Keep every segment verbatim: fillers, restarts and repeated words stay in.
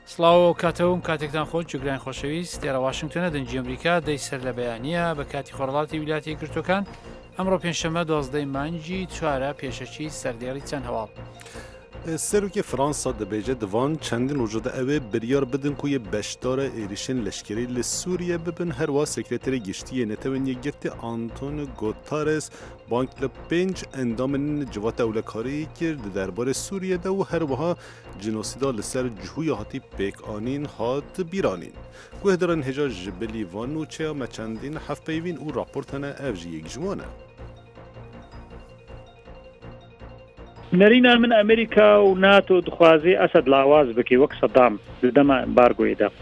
سڵاو کاتەوم کاتێکتان خۆش جوگران خۆشەویست دیێرە واشنگتنە دەنجی ئەمریکا دەی سەر لە بەیانیە بە کاتی خۆرڵاتی ویلاتی گرتوەکان ئەمڕۆ پێنجشەممە دوازدەی مانگی چوارە پێشەچی سەردێڕی چەند هەواڵ. سروک فرانسا دبیجه دوان چندین وجود اوه بریار بدن که بشدار ایریشن لشکری لسوریه ببن هر وا سکرتر گشتی نتوین یگرت آنتون گوتارس بانک لپنج اندامن جوات اولکاری کرد درباره سوریه ده و هر وها جنوسیدا لسر جهوی هاتی پیک آنین هات بیرانین گوه دارن هجا جبلی وان و چه ما چندین هفت پیوین او راپورتانه افجی یک جوانه. نرينا من أمريكا وناتو دخوازي أسد لاواز بكي وەک سەدام دەما بارگۆیدا.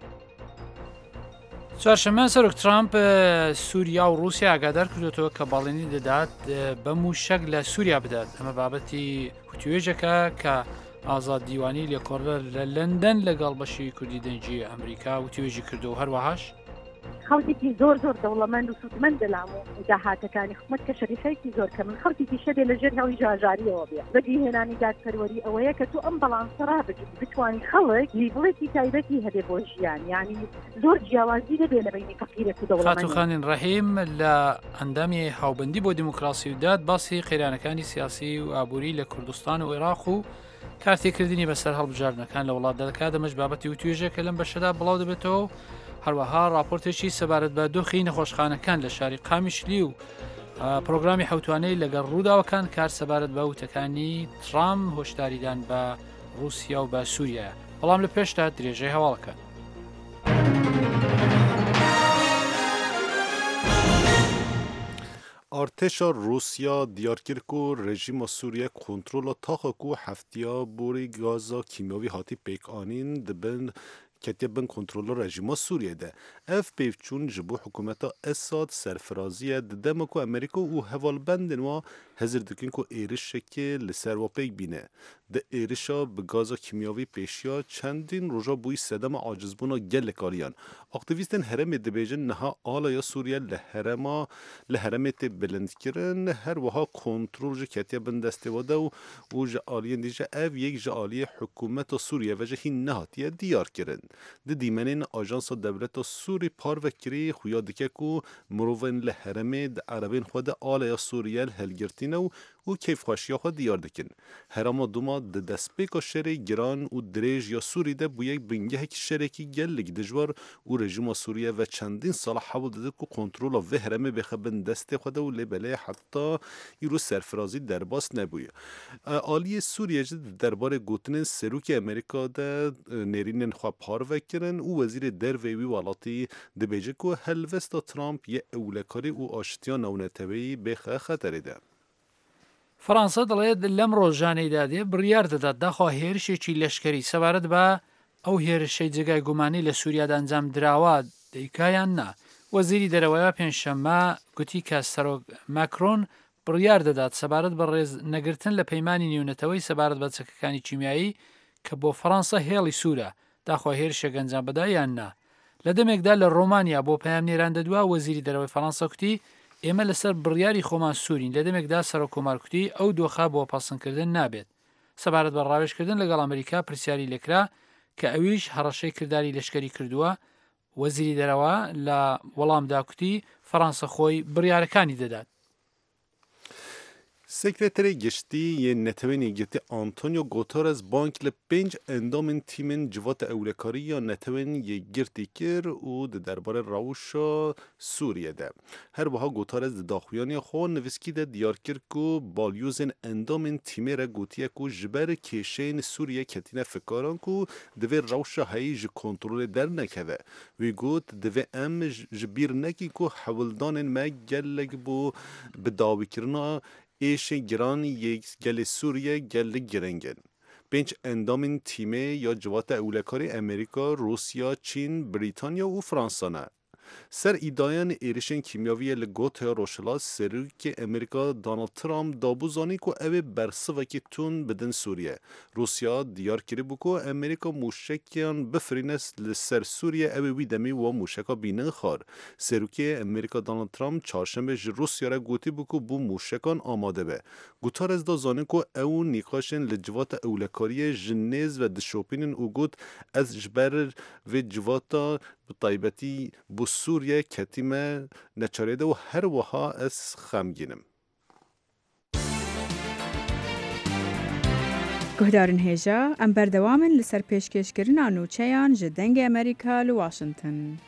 چوارشەممە سەرۆک ترامپ سووریا و رووسیا ئاگادار کردوەوە کە باڵێنی دەدات بەم و شەک لە سووریا بدات ئەمە بابەتی وتوێژەکە کە ئازاد دیوانی لێکۆڕە لە لەندەن لەگەڵ بەشی کوردی دەنجی ئەمریکا وتوێژی کردو و هەروەهاش خەڵکێکی زۆر زۆر دەوڵەمەند و سوودمەند دەلام و داهاتەکانی حکومەت کە شەریفەیەکی زۆر کە من خەڵکێکی شەدێ لەژێر هەڵی ژاژاریەوە بێ بەدی هێنانی دادپەروەری ئەوەیە کە تو ئەم بەڵانسە ڕابگریت بتوانی خەڵک لیبڵێکی تایبەتی هەبێ بۆ ژیان یعنی زۆر جیاوازی دەبێ لە بینی فەقیرێک و دەوڵەمەند. خاتوخانین ڕەحیم لە ئەندامی هاوبەندی بۆ دیموکراسی و داد باسی قەیرانەکانی سیاسی و ئابووری لە کوردستان و عێراق و کارتێکردنی بەسەر هەڵبژاردنەکان لە وڵات دەکات دەمەش بابەتی وتوێژەکە لەم بەشەدا بڵاو دەبێتەوە. هەروەها راپۆرتێکی سەبارەت بە دۆخی نەخۆشخانەکان لە شاری قامیشلی و پرۆگرامی حوتوانەی لەگەڵ ڕووداوەکان کار سەبارەت بە وتەکانی ترام هۆشداریدان بە رووسیا و بە سووریە. بەڵام لە پێشتا درێژەی هەواڵەکە. ارتشا روسیا دیار کرد که رژیم سوریه کنترل تاخه که هفتیا بوری گازا کیمیاوی هاتی پیک آنین دبن کتیب بن کنترل رژیم سوریه ده اف پیفچون جبو حکومت اساد سرفرازیه ددم که امریکا و حوال بندن و هزر دکن که ایرش که لسر و پیک بینه ده ایرشا به گازا کیمیاوی پیشیا چندین روژا بوی سدم عاجزبونا گل کاریان اکتیویستن هرم دبیجن نها آلا یا سوریه لحرما لحرم تی بلند کرن هر وها کنترل جه کتیب بن دسته و دو و جعالیان دیجه اف یک جعالی حکومت سوریه و جه هین نهاتیه دیار کرن ده دیمنین آژانس دولت سوری پار وکری خویا دکه کو مروون لحرمه ده عربین خود آل یا سوریه هلگرتینه و او کیف خوشیا خود دیار دکن هرما دوما ده دسپیک شری گران و دریج یا سوری ده بو یک بنگه هک شرکی گلگ دجوار و رژیم سوریه و چندین سال حاول داده که کنترل و هرمه بخبن دست خود و لبله حتی ایرو سرفرازی درباس نبویه آلی سوریه جد درباره گوتن سروک امریکا ده نرینن خواه پار وکرن و وزیر در ویوی والاتی ده بیجه که هلوستا ترامپ یه اولکاری و آشتیا نونتوی بخه خطره ده. فەڕەنسا دەڵێت لەم ڕۆژانەیدا دێ بڕیار دەدات داخوا هێرشێکی لەشکری سەبارەت بە ئەو هێرشەی جێگای گومانی لە سووریادا ئەنجام دراوە دەیکایان نا. وەزیری دەرەوەیە پێنجشەممە گوتی کە سەرۆک ماکرۆن بڕیار دەدات سەبارەت بە ڕێز نەگرتن لە پەیمانی نێونەتەوەی سەبارەت بە چەکەکانی چیمیایی کە بۆ فەڕەنسا هێڵی سوورە داخوا هێرشێک ئەنجام بەدا یان نا. لە دەمێکدا لە ڕۆمانیا بۆ پەیام نێران دەدووە وەزیری دەرەوەی فەڕەنسا کوتی ئێمە لەسەر بڕیاری خۆمان سوورین لە دەمێکدا سەرۆک کۆمارکوتی ئەو دۆخە بۆ پاسنکردن نابێت سەبارەت بە ڕاوێژکردن لەگەڵ ئەمریکا پرسیاری لێکرا کە ئەویش هەڕەشەی کردداری لەشکری کردووە. وەزیری دەرەوە لە وەڵامدا کوتی فەڕەنسا خۆی بڕیارەکانی دەدات. سکرتری گشتی یه نتوینی گیتی آنتونیو گوتارز بانک لپنج اندامن تیمن جوات اولکاری یا نتوین یه گرتی کر و ده درباره راوشا سوریه ده هر بها گوتارز ده داخویانی خواه نویسکی ده دیار کر که بالیوزن اندامن تیمه را گوتیه که جبر کشین سوریه کتینه فکاران که دوی راوشا هایی جه کنترول در نکده وی گوت دوی ام جبیر نکی که حولدان ما گلگ بو بداوی کرنا ایش گران یک گل سوریه گل گرنگن. پنج اندامین تیمه یا جوات اولکاری امریکا، روسیا، چین، بریتانیا و فرانسه نه. سر ایدایان ایریشن کیمیاوی لگوت روشلا سروک امریکا دانالد ترامپ دابوزانی کو اوه برسوکی تون بدن سوریه. روسیا دیار کری بکو امریکا موشکیان بفرینس لسر سوریه اوه ویدمی و موشکا بینن خار. سروک امریکا دانالد ترامپ چهارشنبه روسیا را گوتی بکو بو موشکان آماده به. گوتار از دا زانه کو او نیکاشن لجوات اولکاری جنیز و دشوپینن او گوت از جبر و جواتا بطایبتی بو سوریه کتیمه نچاریده و هر وها از خمگینم. گهدارن هیجا ام بردوامن لسر پیشکشکرین نوچهان جدنگ امریکا لواشنطن.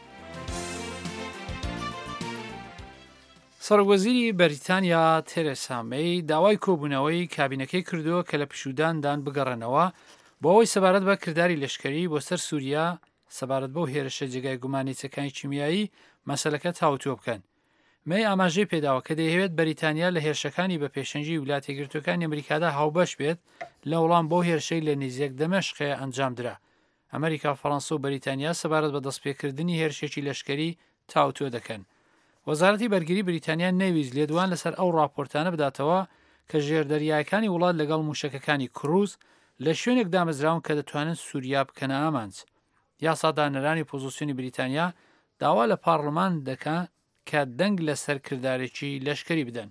سەرۆکوەزیری بەریتانیا تێرێسا مەی داوای کۆبوونەوەی کابینەکەی کردووە کە لە پشوداندان بگەڕێنەوە بۆ ئەوەی سەبارەت بە کردداری لەشکری بۆ سەر سووریا سەبارەت بەو هێرشە جێگای گومانی چەکانی چیمیایی مەسەلەکە تاوتۆ بکەن. مەی ئاماژەی پێداوە کە دەیەوێت بەریتانیا لە هێرشەکانی بە پێشەنگی ویلایەتە یەکگرتووەکانی ئەمریکادا هاوبەش بێت لە وەڵام بۆ هێرشەی لە نزیک دەمەشقێ ئەنجامدرا. ئەمریکا، فەڕەنسا و بەریتانیا سەبارەت بە دەستپێکردنی هێرشێکی لەشکری تاوتۆ دەکەن. وەزارەتی بەرگری بریتانیا نەویست لێدوان لەسەر ئەو راپۆرتانە بداتەوە کە ژێردەریایەکانی وڵات لەگەڵ موشکەکانی کروز لە شوێنێک دامەزراون کە دەتوانن سووریا بکەنە ئامانج. یاسادانەرانی پۆزیسیۆنی بریتانیا داوا لە پارلەمان دەکەن کە دەنگ لەسەر کردارێکی لەشکری بدەن.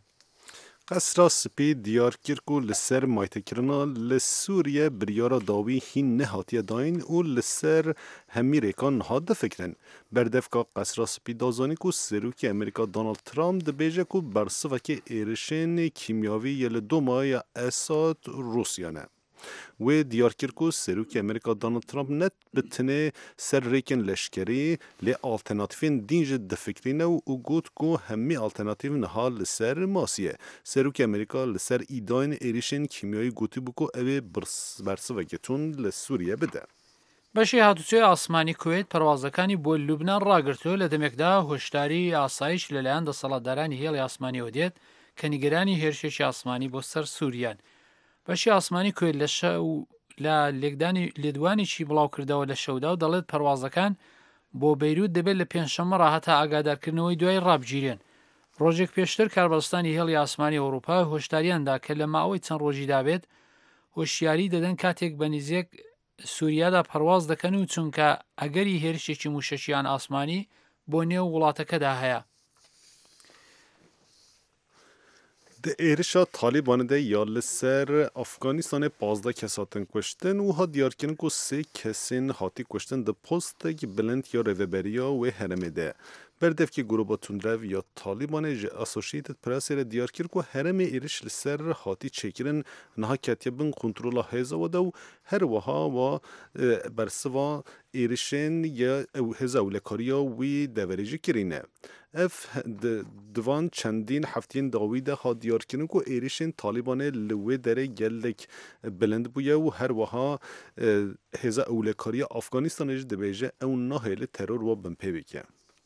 قصرا سپی دیار کرکو لسر مایتکرنا لسوریه بریارا داوی هین نهاتیه داین و لسر همی ریکان نهاد فکرن. بردفکا قصرا سپی دازانی کو سروکی امریکا دانالد ترامپ ده بیجه کو برسوکی ایرشن کیمیاوی یل دو ماه اساد روسیانه. و دیار کرکو سروکی امریکا دانالد ترامپ نت بتنه سر ریکن لشکری لی آلترناتیفین دینج دفکرینه و او گوت کو همی آلترناتیف نها لسر ماسیه. سروکی امریکا لسر ایداین ایریشن کیمیایی گوتی بکو اوه برس و گتون لسوریه بده. بەشی هاتوچۆی ئاسمانی کوێت پەروازەکانی بۆ لوبنان ڕاگرتووە لە دەمێکدا هۆشداری ئاسایش لەلایەن دەسەڵاتدارانی هێڵی ئاسمانیەوە دێت کە نیگەرانی هێرشێکی ئاسمانی بۆ سەر سووریان. بەشی ئاسمانی کوێت لە شەو لە لێدوانێکی بڵاو کردەوە لە شەودا و دەڵێت پەروازەکان بۆ بەیروت دەبێت لە پێنجشەممە ڕاهەتا ئاگادارکردنەوەی دوای ڕابگیرێن. ڕۆژێک پێشتر کاربەستانی هێڵی ئاسمانی ئەوروپا هۆشداریاندا کە لە ماوەی چەند ڕۆژی دابێت هۆشیاری دەدەن کاتێک بە نزیک سووریادا پەرواز دەکەن و چونکە ئەگەری هێرشێکی موشەشیان ئاسمانی بۆ نێو وڵاتەکەدا هەیە. ده ایرشا طالبان ده یا لسر افغانستان پازده کساتن کشتن و ها دیار کنن که سه کسین هاتی کشتن ده پست که بلند یا روبریا و هرمه ده. بردف که گروه تندرو یا طالبان اسوسییتد پرس را دیار کرد که هرم ایرش لسر هاتی چکرن نها کتیبن کنترل هزا و دو هر وها و برسوا ایرشن یا هزا اولکاریا وی دوریجی کرینه. اف دوان چندین هفتین داویده ها دیار کنن که ایرشن طالبان لوی دره گلک بلند بویه و هر وها هزا اولکاریا افغانستانش دبیجه اون نهیل ترور و بمپیویکه.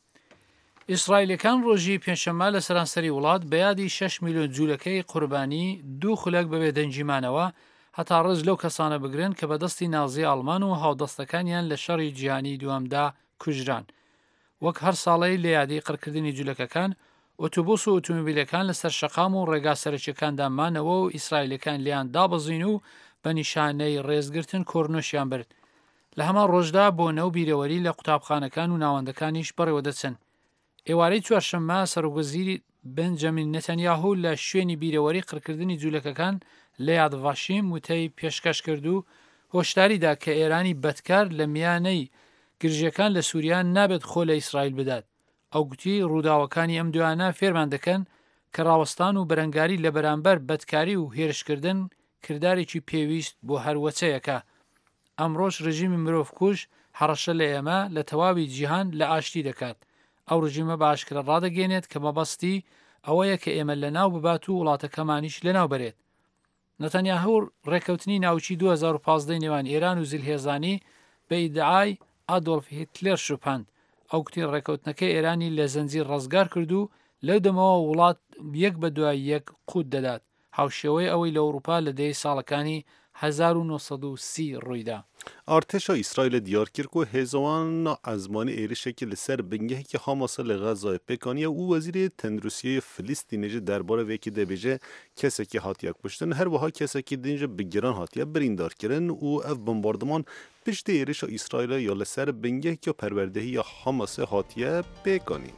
ئیسرائیلەکان ڕۆژی پێنجشەممە لە سەرانسەری وڵات بەیادی شەش میلیۆن جوولەکەی قوربانی دوو خولەک بەبێ دەنجیمانەوە هەتا ڕز لەو کەسانە بگرن کە بەدەستی نازی ئاڵمان و هاودەستەکانیان لە شەڕی جیهانی دووەمدا کوژران. وەک هەر ساڵەی لە یادی قڕکردنی جوولەکەکان ئۆتۆبۆس و ئۆتۆمۆبیلەکان لەسەر شەقام و ڕێگا سەرەکیەکاندا مانەوە و ئیسرائیلەکان لیان دابەزین و بە نیشانەی ڕێزگرتن کۆرنۆشیان برد. لە هەمان ڕۆژدا بۆ نەو بیرەوەری لە قوتابخانەکان و ناوەندەکانیش بەڕێوە دەچن. ئێوارەی چوارشەممە سەرۆکوەزیری بنجەمین نەتەنیاهو لە شوێنی بیرەوەری قڕکردنی جوولەکەکان لە یادڤاشیم وتەی پێشکەش کرد و هۆشداریدا کە ئێرانی بەدکار لە میانەی گرژیەکان لە سووریان نابێت خۆ لە ئیسرائیل بدات. ئەو گوتی ڕووداوەکانی ئەم دوانە فێرمان دەکەن کە ڕاوەستان و بەرەنگاری لە بەرامبەر بەدکاری و هێرشکردن کردارێکی پێویست بۆ هەروەچەیەکە. ئەمڕۆژ ڕژیمی مرۆڤکوژ هەڕەشە لە ئێمە لە تەواوی جیهان لە ئاشتی دەکات. ئەو ڕژیمە باشکرە ڕادەگەێنێت کە مەبەستی ئەوەیە کە ئێمە لە ناو ببات و وڵاتەکەمانیش لەناو بەرێت. نەتەنیاهو ڕێکەوتنی ناوچی دوو هەزار و پانزدە نێوان ئێران و زیلهێزانی بە ئیدعای ئادۆڵف هیتلێر شوپاند. ئەو گوتی ڕێکەوتنەکەی ئێرانی لە زەنجیر ڕزگار کرد و لەو دەمەوە وڵات یەک بە دوای یەک قوت دەدات. هاوشێوەی ئەوەی لە ئەوروپا لە دەی ساڵەکانی هزار و نۆسەد و سی ڕوویدا. ارتشا اسرائیل دیار کرد که هزوان ازمان ایرشه که لسر بنگه که حماس لغزای پکانی او وزیر تندرسیه فلسطینی درباره وکی دبیجه کسی که هاتیک پشتن هر وها کسی که دینج بگیران هاتیه بریندار کردن او اف بمباردمان پشت ایرش اسرائیل یا لسر بنگه که پروردهی یا حماس هاتیه پکانی.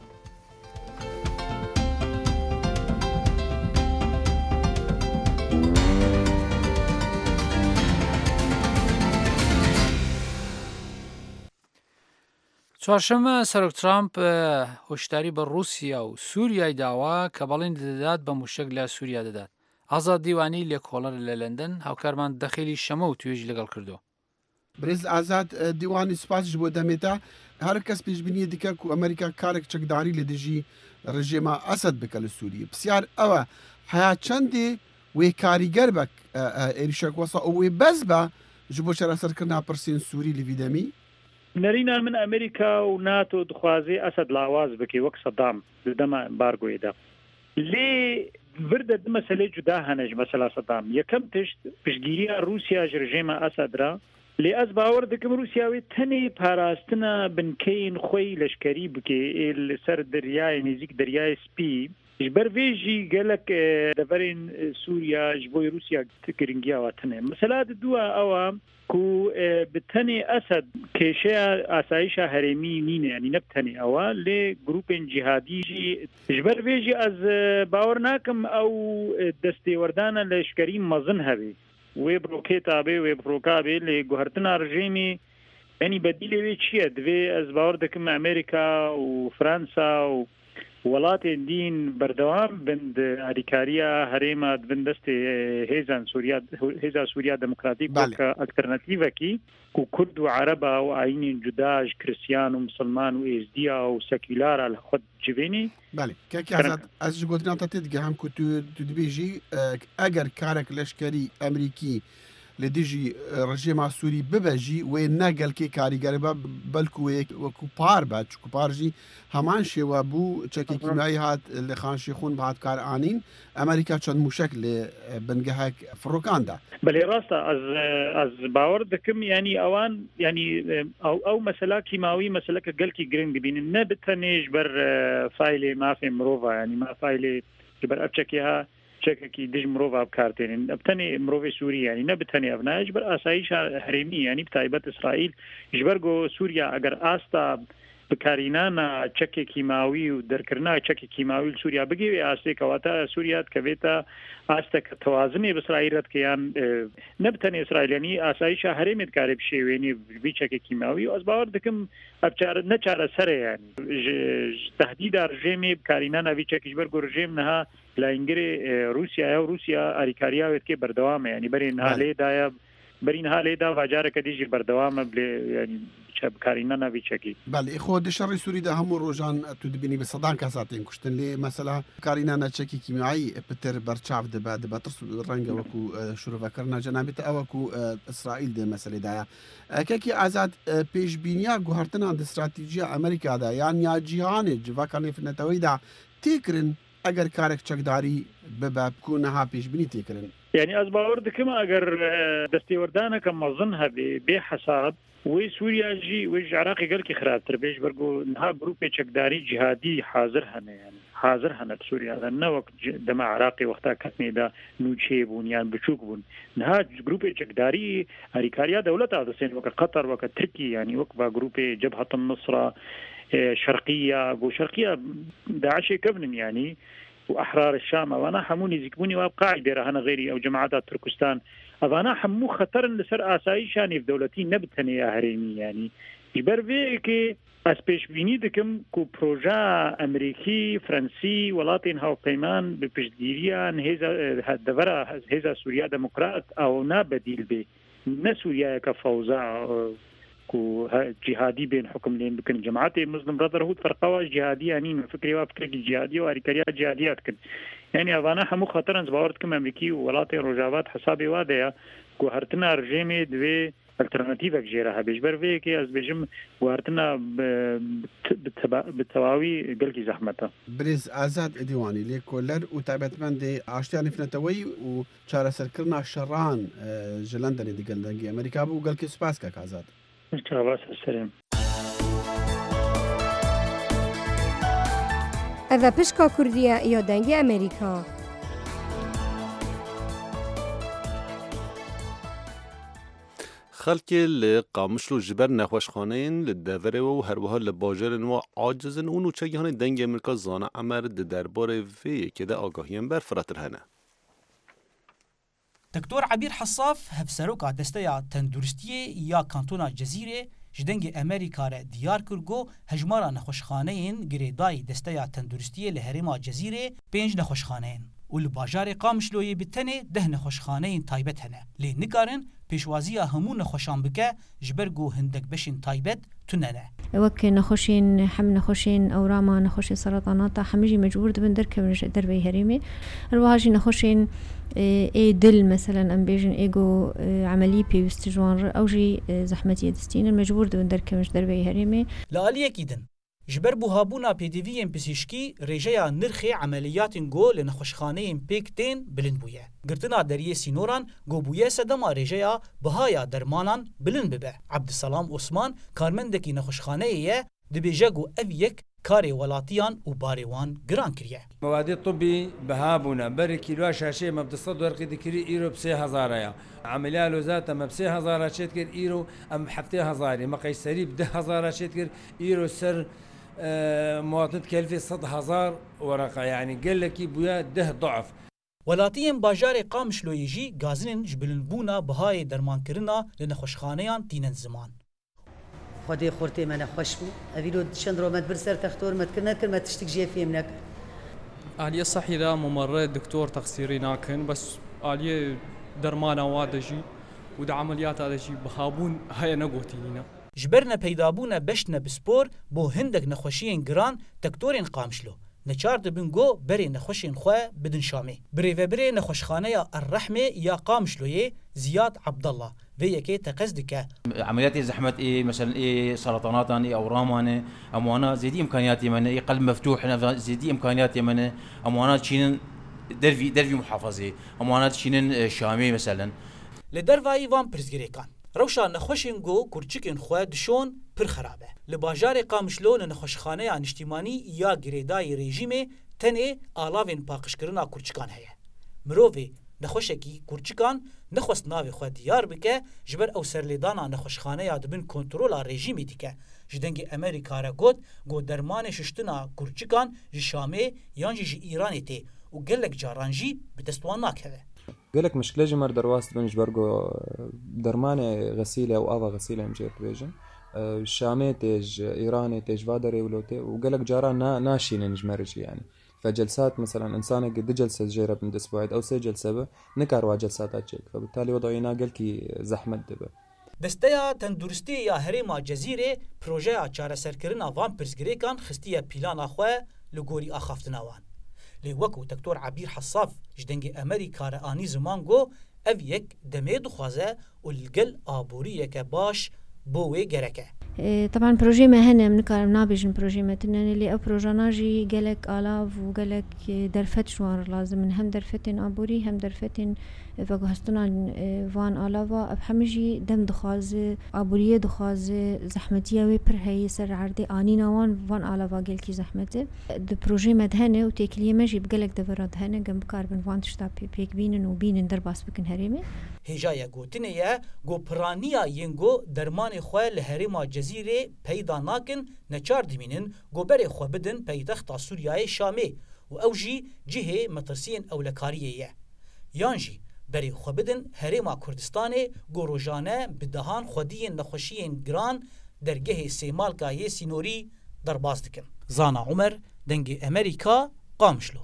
چوارشەممە سەرۆک ترامپ هۆشداری بە رووسیا و سووریای داوا کە بەڵێن دەدات بە موشک لە سووریا دەدات. ئازاد دیوانی لێکۆڵەر لە لەندەن هاوکارمان دەخێلی شەمە و توێژ لەگەڵ کردو. برێز ئازاد دیوانی سپاسش بۆ دەمێتە هەر کەس پێشبینیە دیکە و ئەمریکا کارێک چەکداری لە دژی ڕژێمە ئەسەد بکە لە سووریە پرسیار ئەوە حیا چەندێ وێ کاریگەر بە عێریشەک وەسە ئەو وێ بەس بە ji bo çareserkirina pirsên Sûrî li vî demî نەرینا من ئەمریکا و ناتۆ دخوازی ئەسەد لاواز بکەی وەک سەدام دەما ئەمبارگۆیدا لێ بردە مەسەلەی جودا هەنەژ مەسەلا سەدام یەکەم تشت پشتگیریە رووسیا ji ڕژێمە ئەسەدرا لێ ئەس باوەڕ دەکەم رووسیاوی تەنێ پاراستنە بنکەین خۆی لەشکەری بکێ لەسەر دەریای نزیک دەریای سپی ji ber vê jî gelek deverên Sûriya ji bo Rûsya giringiya tune. Mesela di dua ewa ku bi tenê Esed kêşeya asayişa herêmî nîne yanî ne bi tenê ewa lê grupên cihadî jî ji ber vê jî ez bawer nakim ew destêwerdana leşkerî mezin hebe. Wê brokêta bê wê broka bê lê guhertina rejîmê yanî bedîlê wê çi ye? Divê ez bawer dikim Amerîka û Fransa û وڵاتên دین بەردەوام بند ئالیکاریە هەرێمە بن دەستی هێزان سووریا هێزا سووریا دموکراتیک کە ئەلتەرناتیڤەکی و کورد و عەرەبە و ئاینین جوداش کریستیان و مسلمان و ئێزدیا و سەکولارە لە خۆت جبێنی بەڵێ کاکی ئازاد ئەس ji گوتناتا تێ دگەهم ku tu tu dibêjî eger karek leşkerî Emerîkî li dijî rejêma Sûrî bibe jî wê ne gelkê karîger be belku wê wekû par be çikû par jî heman şêwe bû çekê kîmyayî hat li xanşêxûn bi hat kar anîn Amerîka çend mûşek lê bingehek firokan da. Belê rast e ez ez bawer dikim yanî ewan yanî ew ew mesela kîmawî meseleke gelkî giring dibînin ne bi tenê ji ber faylê mafê mirova yanî ma faylê ji ber ev çekê ha çekekî dij mirova bikardênin ev tenê mirovê Sûrî yanî ne bi tenê ev ne ji ber asayîşa herêmî yanî bi taybet İsraîl ji ber got Sûriya eger asta بکارینانا چەکێ کیماوی و دەرکردنا چەکی کیماوی لە سووریا بگێ ئاستێ کەواتە سووریا دکەوێتە ئاستە کە تەوازنێ بە ئیسرائیل دکەیان نەبتەنێ ئیسرائیلانی ئاسایشە هەرێمێت کارێ بشێوێنێ بی چەکێ کیماوی و ئەس باوەڕ دکم نەچارە سەرە یانی تهدیدا ڕژێمێ بکارینانا وی چەکیش بەرگۆ ڕژێم نەها لاینگرێ رووسیا و رووسیا ئالیکاریاوێت کێ بەردەوامە ینی بەرێن هالێدایە برین هالێدا واجارەکە دیژی بەردەوامە بلێ ینی بکارینە ناوی چەکی بەڵێ خۆ دی شەڕی سووریدا هەموو ڕۆژان تو دبینی بە سەدان کەساتێن کوشتن لێ مەسەلا کارینانە چەکی کیمیایی پتر بەرچاو دەبە دەبە ترس ڕەنگە وەکو شورڤەکردنا جەنابێتە ئەوەکو ئیسرائیل دێ مەسەلەدایە کەکی ئازاد پێشبینیا گوهرتنا استراتیژیە ئەمریکادا یان یا جیهانێ جڤاکانی فنەتەوەیدا تێکردن ئەگەر کارێک چەکداری ببە بکوونەها پێشبینی تێکردن یعنی ئەس باوەڕ دکم ئەگەر دەستێوەردانەکە مەزن هەبێ بێ حەساب وی سووریا جی وی عراقی گەلکی خراپتر بێژ بەرگۆ نها گروپی چەکداری جیهادی حاضر هەنە یعنی حاضر هەنە سووریا نەوەک دەما عراقی وەختا کەسنێدا نوچێ بوون یان بچووک بوون نها گروپی چەکداری هەریکاریا دەوڵەتا دەسێن وەکە قەتەر وەکە ترکی یعنی وەک با گروپی جەبهەت النصرە شرقیە بۆ شرقیە داعشێ کەبنن یعنی وأحرار الشام وانا حموني زيكبوني وابقاعي بيرا هنا غيري أو جماعات تركستان أنا حمو خطر لسر آسايشاني في دولتي نبتني يا هريمي يعني يبر في از پیش بینی دکم کو پروژه امریکی فرانسی ولاتین هاو پیمان به پشتگیریان هزا دورا هزا سوریا دموکرات او نه بدیل به نه سوریا که فوزا کو جهادی بین حکم لین بکن جماعت مسلم برادرهود فرقوا جهادی انین فکری و فکری جهادی و اریکاریا جهادیات کن یعنی اوانا همو خطرن زبارت کم امریکی و ولات روجاوات حسابی واده کو هرتنا رژیم دوی ئەلتەرناتیڤێک ژێرە هەبێش بەرێکی ئەس بێژم واردنە بتەواوی گەلکی زەحمەتە برێز ئازاد ئەدیوانی لێ کۆلەر و تایبەتمەندێ ئاشتیانی فنەتەوەی و چارەسەرکردنا شەڕان ji Londonê digel dengê Amerîka bû gelkî spas kek Azad. سەرم ئەڤە پشکا کوردیە یا دەنگی ئەمریکا. خەڵکێ li Qamişlo ji ber nexweşxaneyên li deverê ve û herwiha li bajarên we acizin û nûçegihanê dengê Amerîka zana Emer di derbarê vê yekê de agahiyên ber firatir hene. دکتۆر عەبیر حەساف هەفسەرۆکا دەستەیا تەندروستیê ya kantona Cezîrê ji dengê Amerîka re diyar kir got hejmara nexweşxaneyên girêdayî desteya tenduristiyê li herêma Cezîrê pênc nexweşxaneyên û li bajarê Qamişloyê bi tenê deh nexweşxaneyên taybet hene. Lê nikarin pêşwaziya hemû nexweşan bike ji ber got hindek beşên taybet tune ne. وەک نەخۆشین حەم نەخۆشین ئەوراما نەخۆشی سەرەتاناتە هەمیژی مەجبور دەبن دەرکەون دەربەی هەرێمێ هەروەهاژی نەخۆشین ئێ دل مەسەلەن ئەم بێژن ئێگۆ عملی پێویستی ژوانڕ ئەوژی زەحمەتیە دەستینن مەجبور دەبن دەرکەونش دەربەی هەرێمێ لە ئالیەکی din ji ber buhabûna pêdiviyên pisîşkî rêjeya nirxê emeliyatên got li nexweşxaneyên pêk tên bilind bûye. Girtina deriyê sînoran gobûye sedema rêjeya bihaya dermanan bilind bibe. Abdiselam Osman karmendekî nexweşxaneyê ye dibêje got ev yek karê welatiyan û barê wan giran kiriye. موادی طبی بها بوونه بری کیلو شاشه مبتصد ورقی دکری ایرو بسه هزاره یا عملیات لوزات ام بسه هزاره شد کر ایرو ام هفته هزاری مقیسری بده هزاره شد کر ایرو سر مواطن کلفی صد هزار ورقه یعنی قال لك بویا ده ضعف. Welatiyên bajarê Qamişloyê jî gazinin ji bilindbûna bihayê dermankirina li nexweşxaneyan tînin ziman. خودی خورتێ me nexweş bû evîlo çend romet bir ser textor me kir nekir me tiştik jê fêm nekir. آلیه صحی دا ممرض دکتور تقصیری ناکن بس آلیه درمان واده جی و د عملیات واده جی بخابون های نگوتینینا. جبرنا پیدابونه بشنا بسپور بو هندک نخوشین گران دکتورین قامشلو. نچار دبن گو بری نخوشین خواه بدن شامی. بری و بری نخوشخانه یا الرحمه یا قامشلویه زیاد عبدالله. و یکی تقصد که عمليات زحمة إيه مثلا إيه سرطانات إيه أورام أموانا زيدي إمكانياتي من إيه قلب مفتوح زيدي إمكانياتي من أموانا تشينن درفي درفي محافظة أموانا تشينن شامي مثلا لدرفاي وان برزگریکان روشا نخوشین گو کرچکین خواه دشون پر خرابه لباجار قامشلو نخوشخانه یا نشتیمانی یا گریدای رژیمه تنه آلاوین پاقشکرنا کرچکان هیا مروفی نخوشکی کرچکان نخواست ناوی خواه دیار بکه جبر او سرلیدانا نخوشخانه یا دبن کنترولا رژیمی دیکه جدنگ امریکا را گود گو درمان ششتنا کرچکان جی شامه یان جی ایرانی تی و گلک جاران جی بدستوان ناکهوه قالك مشكلة جمر درواست بنج برجو درمانة غسيلة أو آوا غسيلة مجير بيجن شامي تيج إيراني تيج فادري ولوتي وقالك جاران نا ناشين نجمرج يعني فجلسات مثلا إنسانة قد جلسة جيرة بنت أسبوعين أو سي جلسة به نكاروا جلسات أجيك فبالتالي وضعينا قالكي زحمة دبه دستیا تندرستی یا هریما جزیره پروژه چاره سرکرنا وان پرزگریکان خستیه پیلانا خواه لگوری آخافتنا وان لی وکو دکتور عبیر حصاف جدنگ امریکا را آنی زمان گو او یک دمه دخوازه و لگل آبوری که باش بوی گرکه طبعا بروجي ما هنا منكار منابجن بروجي ما تنن اللي او بروجاناجي قالك آلاف وقالك درفت شوار لازم من هم درفتن ابوري هم درفتن فقو هستونان وان آلافا بحمجي دم دخواز ابوريه دخواز زحمتيه وي پر هي سر عردي انينا وان وان آلافا قالكي زحمته د بروجي ما هنا وتكليه ماجي بقالك دفرات هنا جنب كاربن وان تشتا بيك بينن وبينن درباس بكن هريمه هجایا گوتنیه گو پرانیا ینگو درمان خواه لهریما جزیره پیدا ناکن نچار دیمینن گو بری خواه بدن پیدختا سوریای شامی و او جی جهه مترسین اولکاریه یانجی بری خواه بدن هریما کردستانه گو روژانه بدهان خودین نخوشین گران درگه سیمالکا یه سینوری درباز دکن زانا عمر دنگ امریکا قامشلو